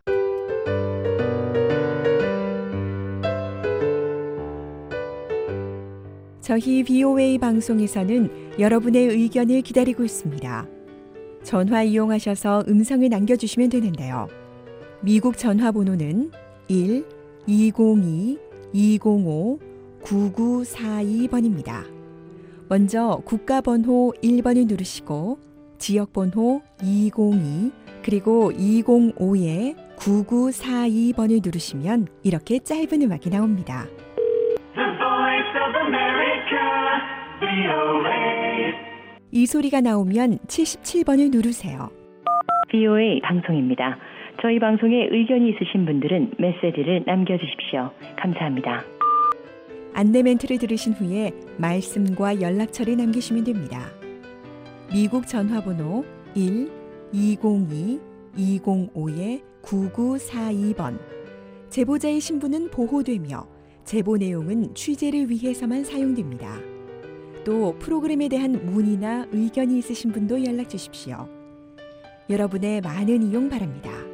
저희 브이오에이 방송에서는 여러분의 의견을 기다리고 있습니다. 전화 이용하셔서 음성을 남겨주시면 되는데요. 미국 전화번호는 일 이공이 이공오 구구사이 번입니다. 먼저 국가번호 일 번을 누르시고 지역번호 이공이 그리고 이공오에 구구사이 번을 누르시면 이렇게 짧은 음악이 나옵니다. The Voice of America, 브이오에이. 이 소리가 나오면 칠십칠 번을 누르세요. 브이오에이 방송입니다. 저희 방송에 의견이 있으신 분들은 메시지를 남겨주십시오. 감사합니다. 안내 멘트를 들으신 후에 말씀과 연락처를 남기시면 됩니다. 미국 전화번호 일 이공이 이공오에 구구사이 번. 제보자의 신분은 보호되며 제보 내용은 취재를 위해서만 사용됩니다. 또 프로그램에 대한 문의나 의견이 있으신 분도 연락 주십시오. 여러분의 많은 이용 바랍니다.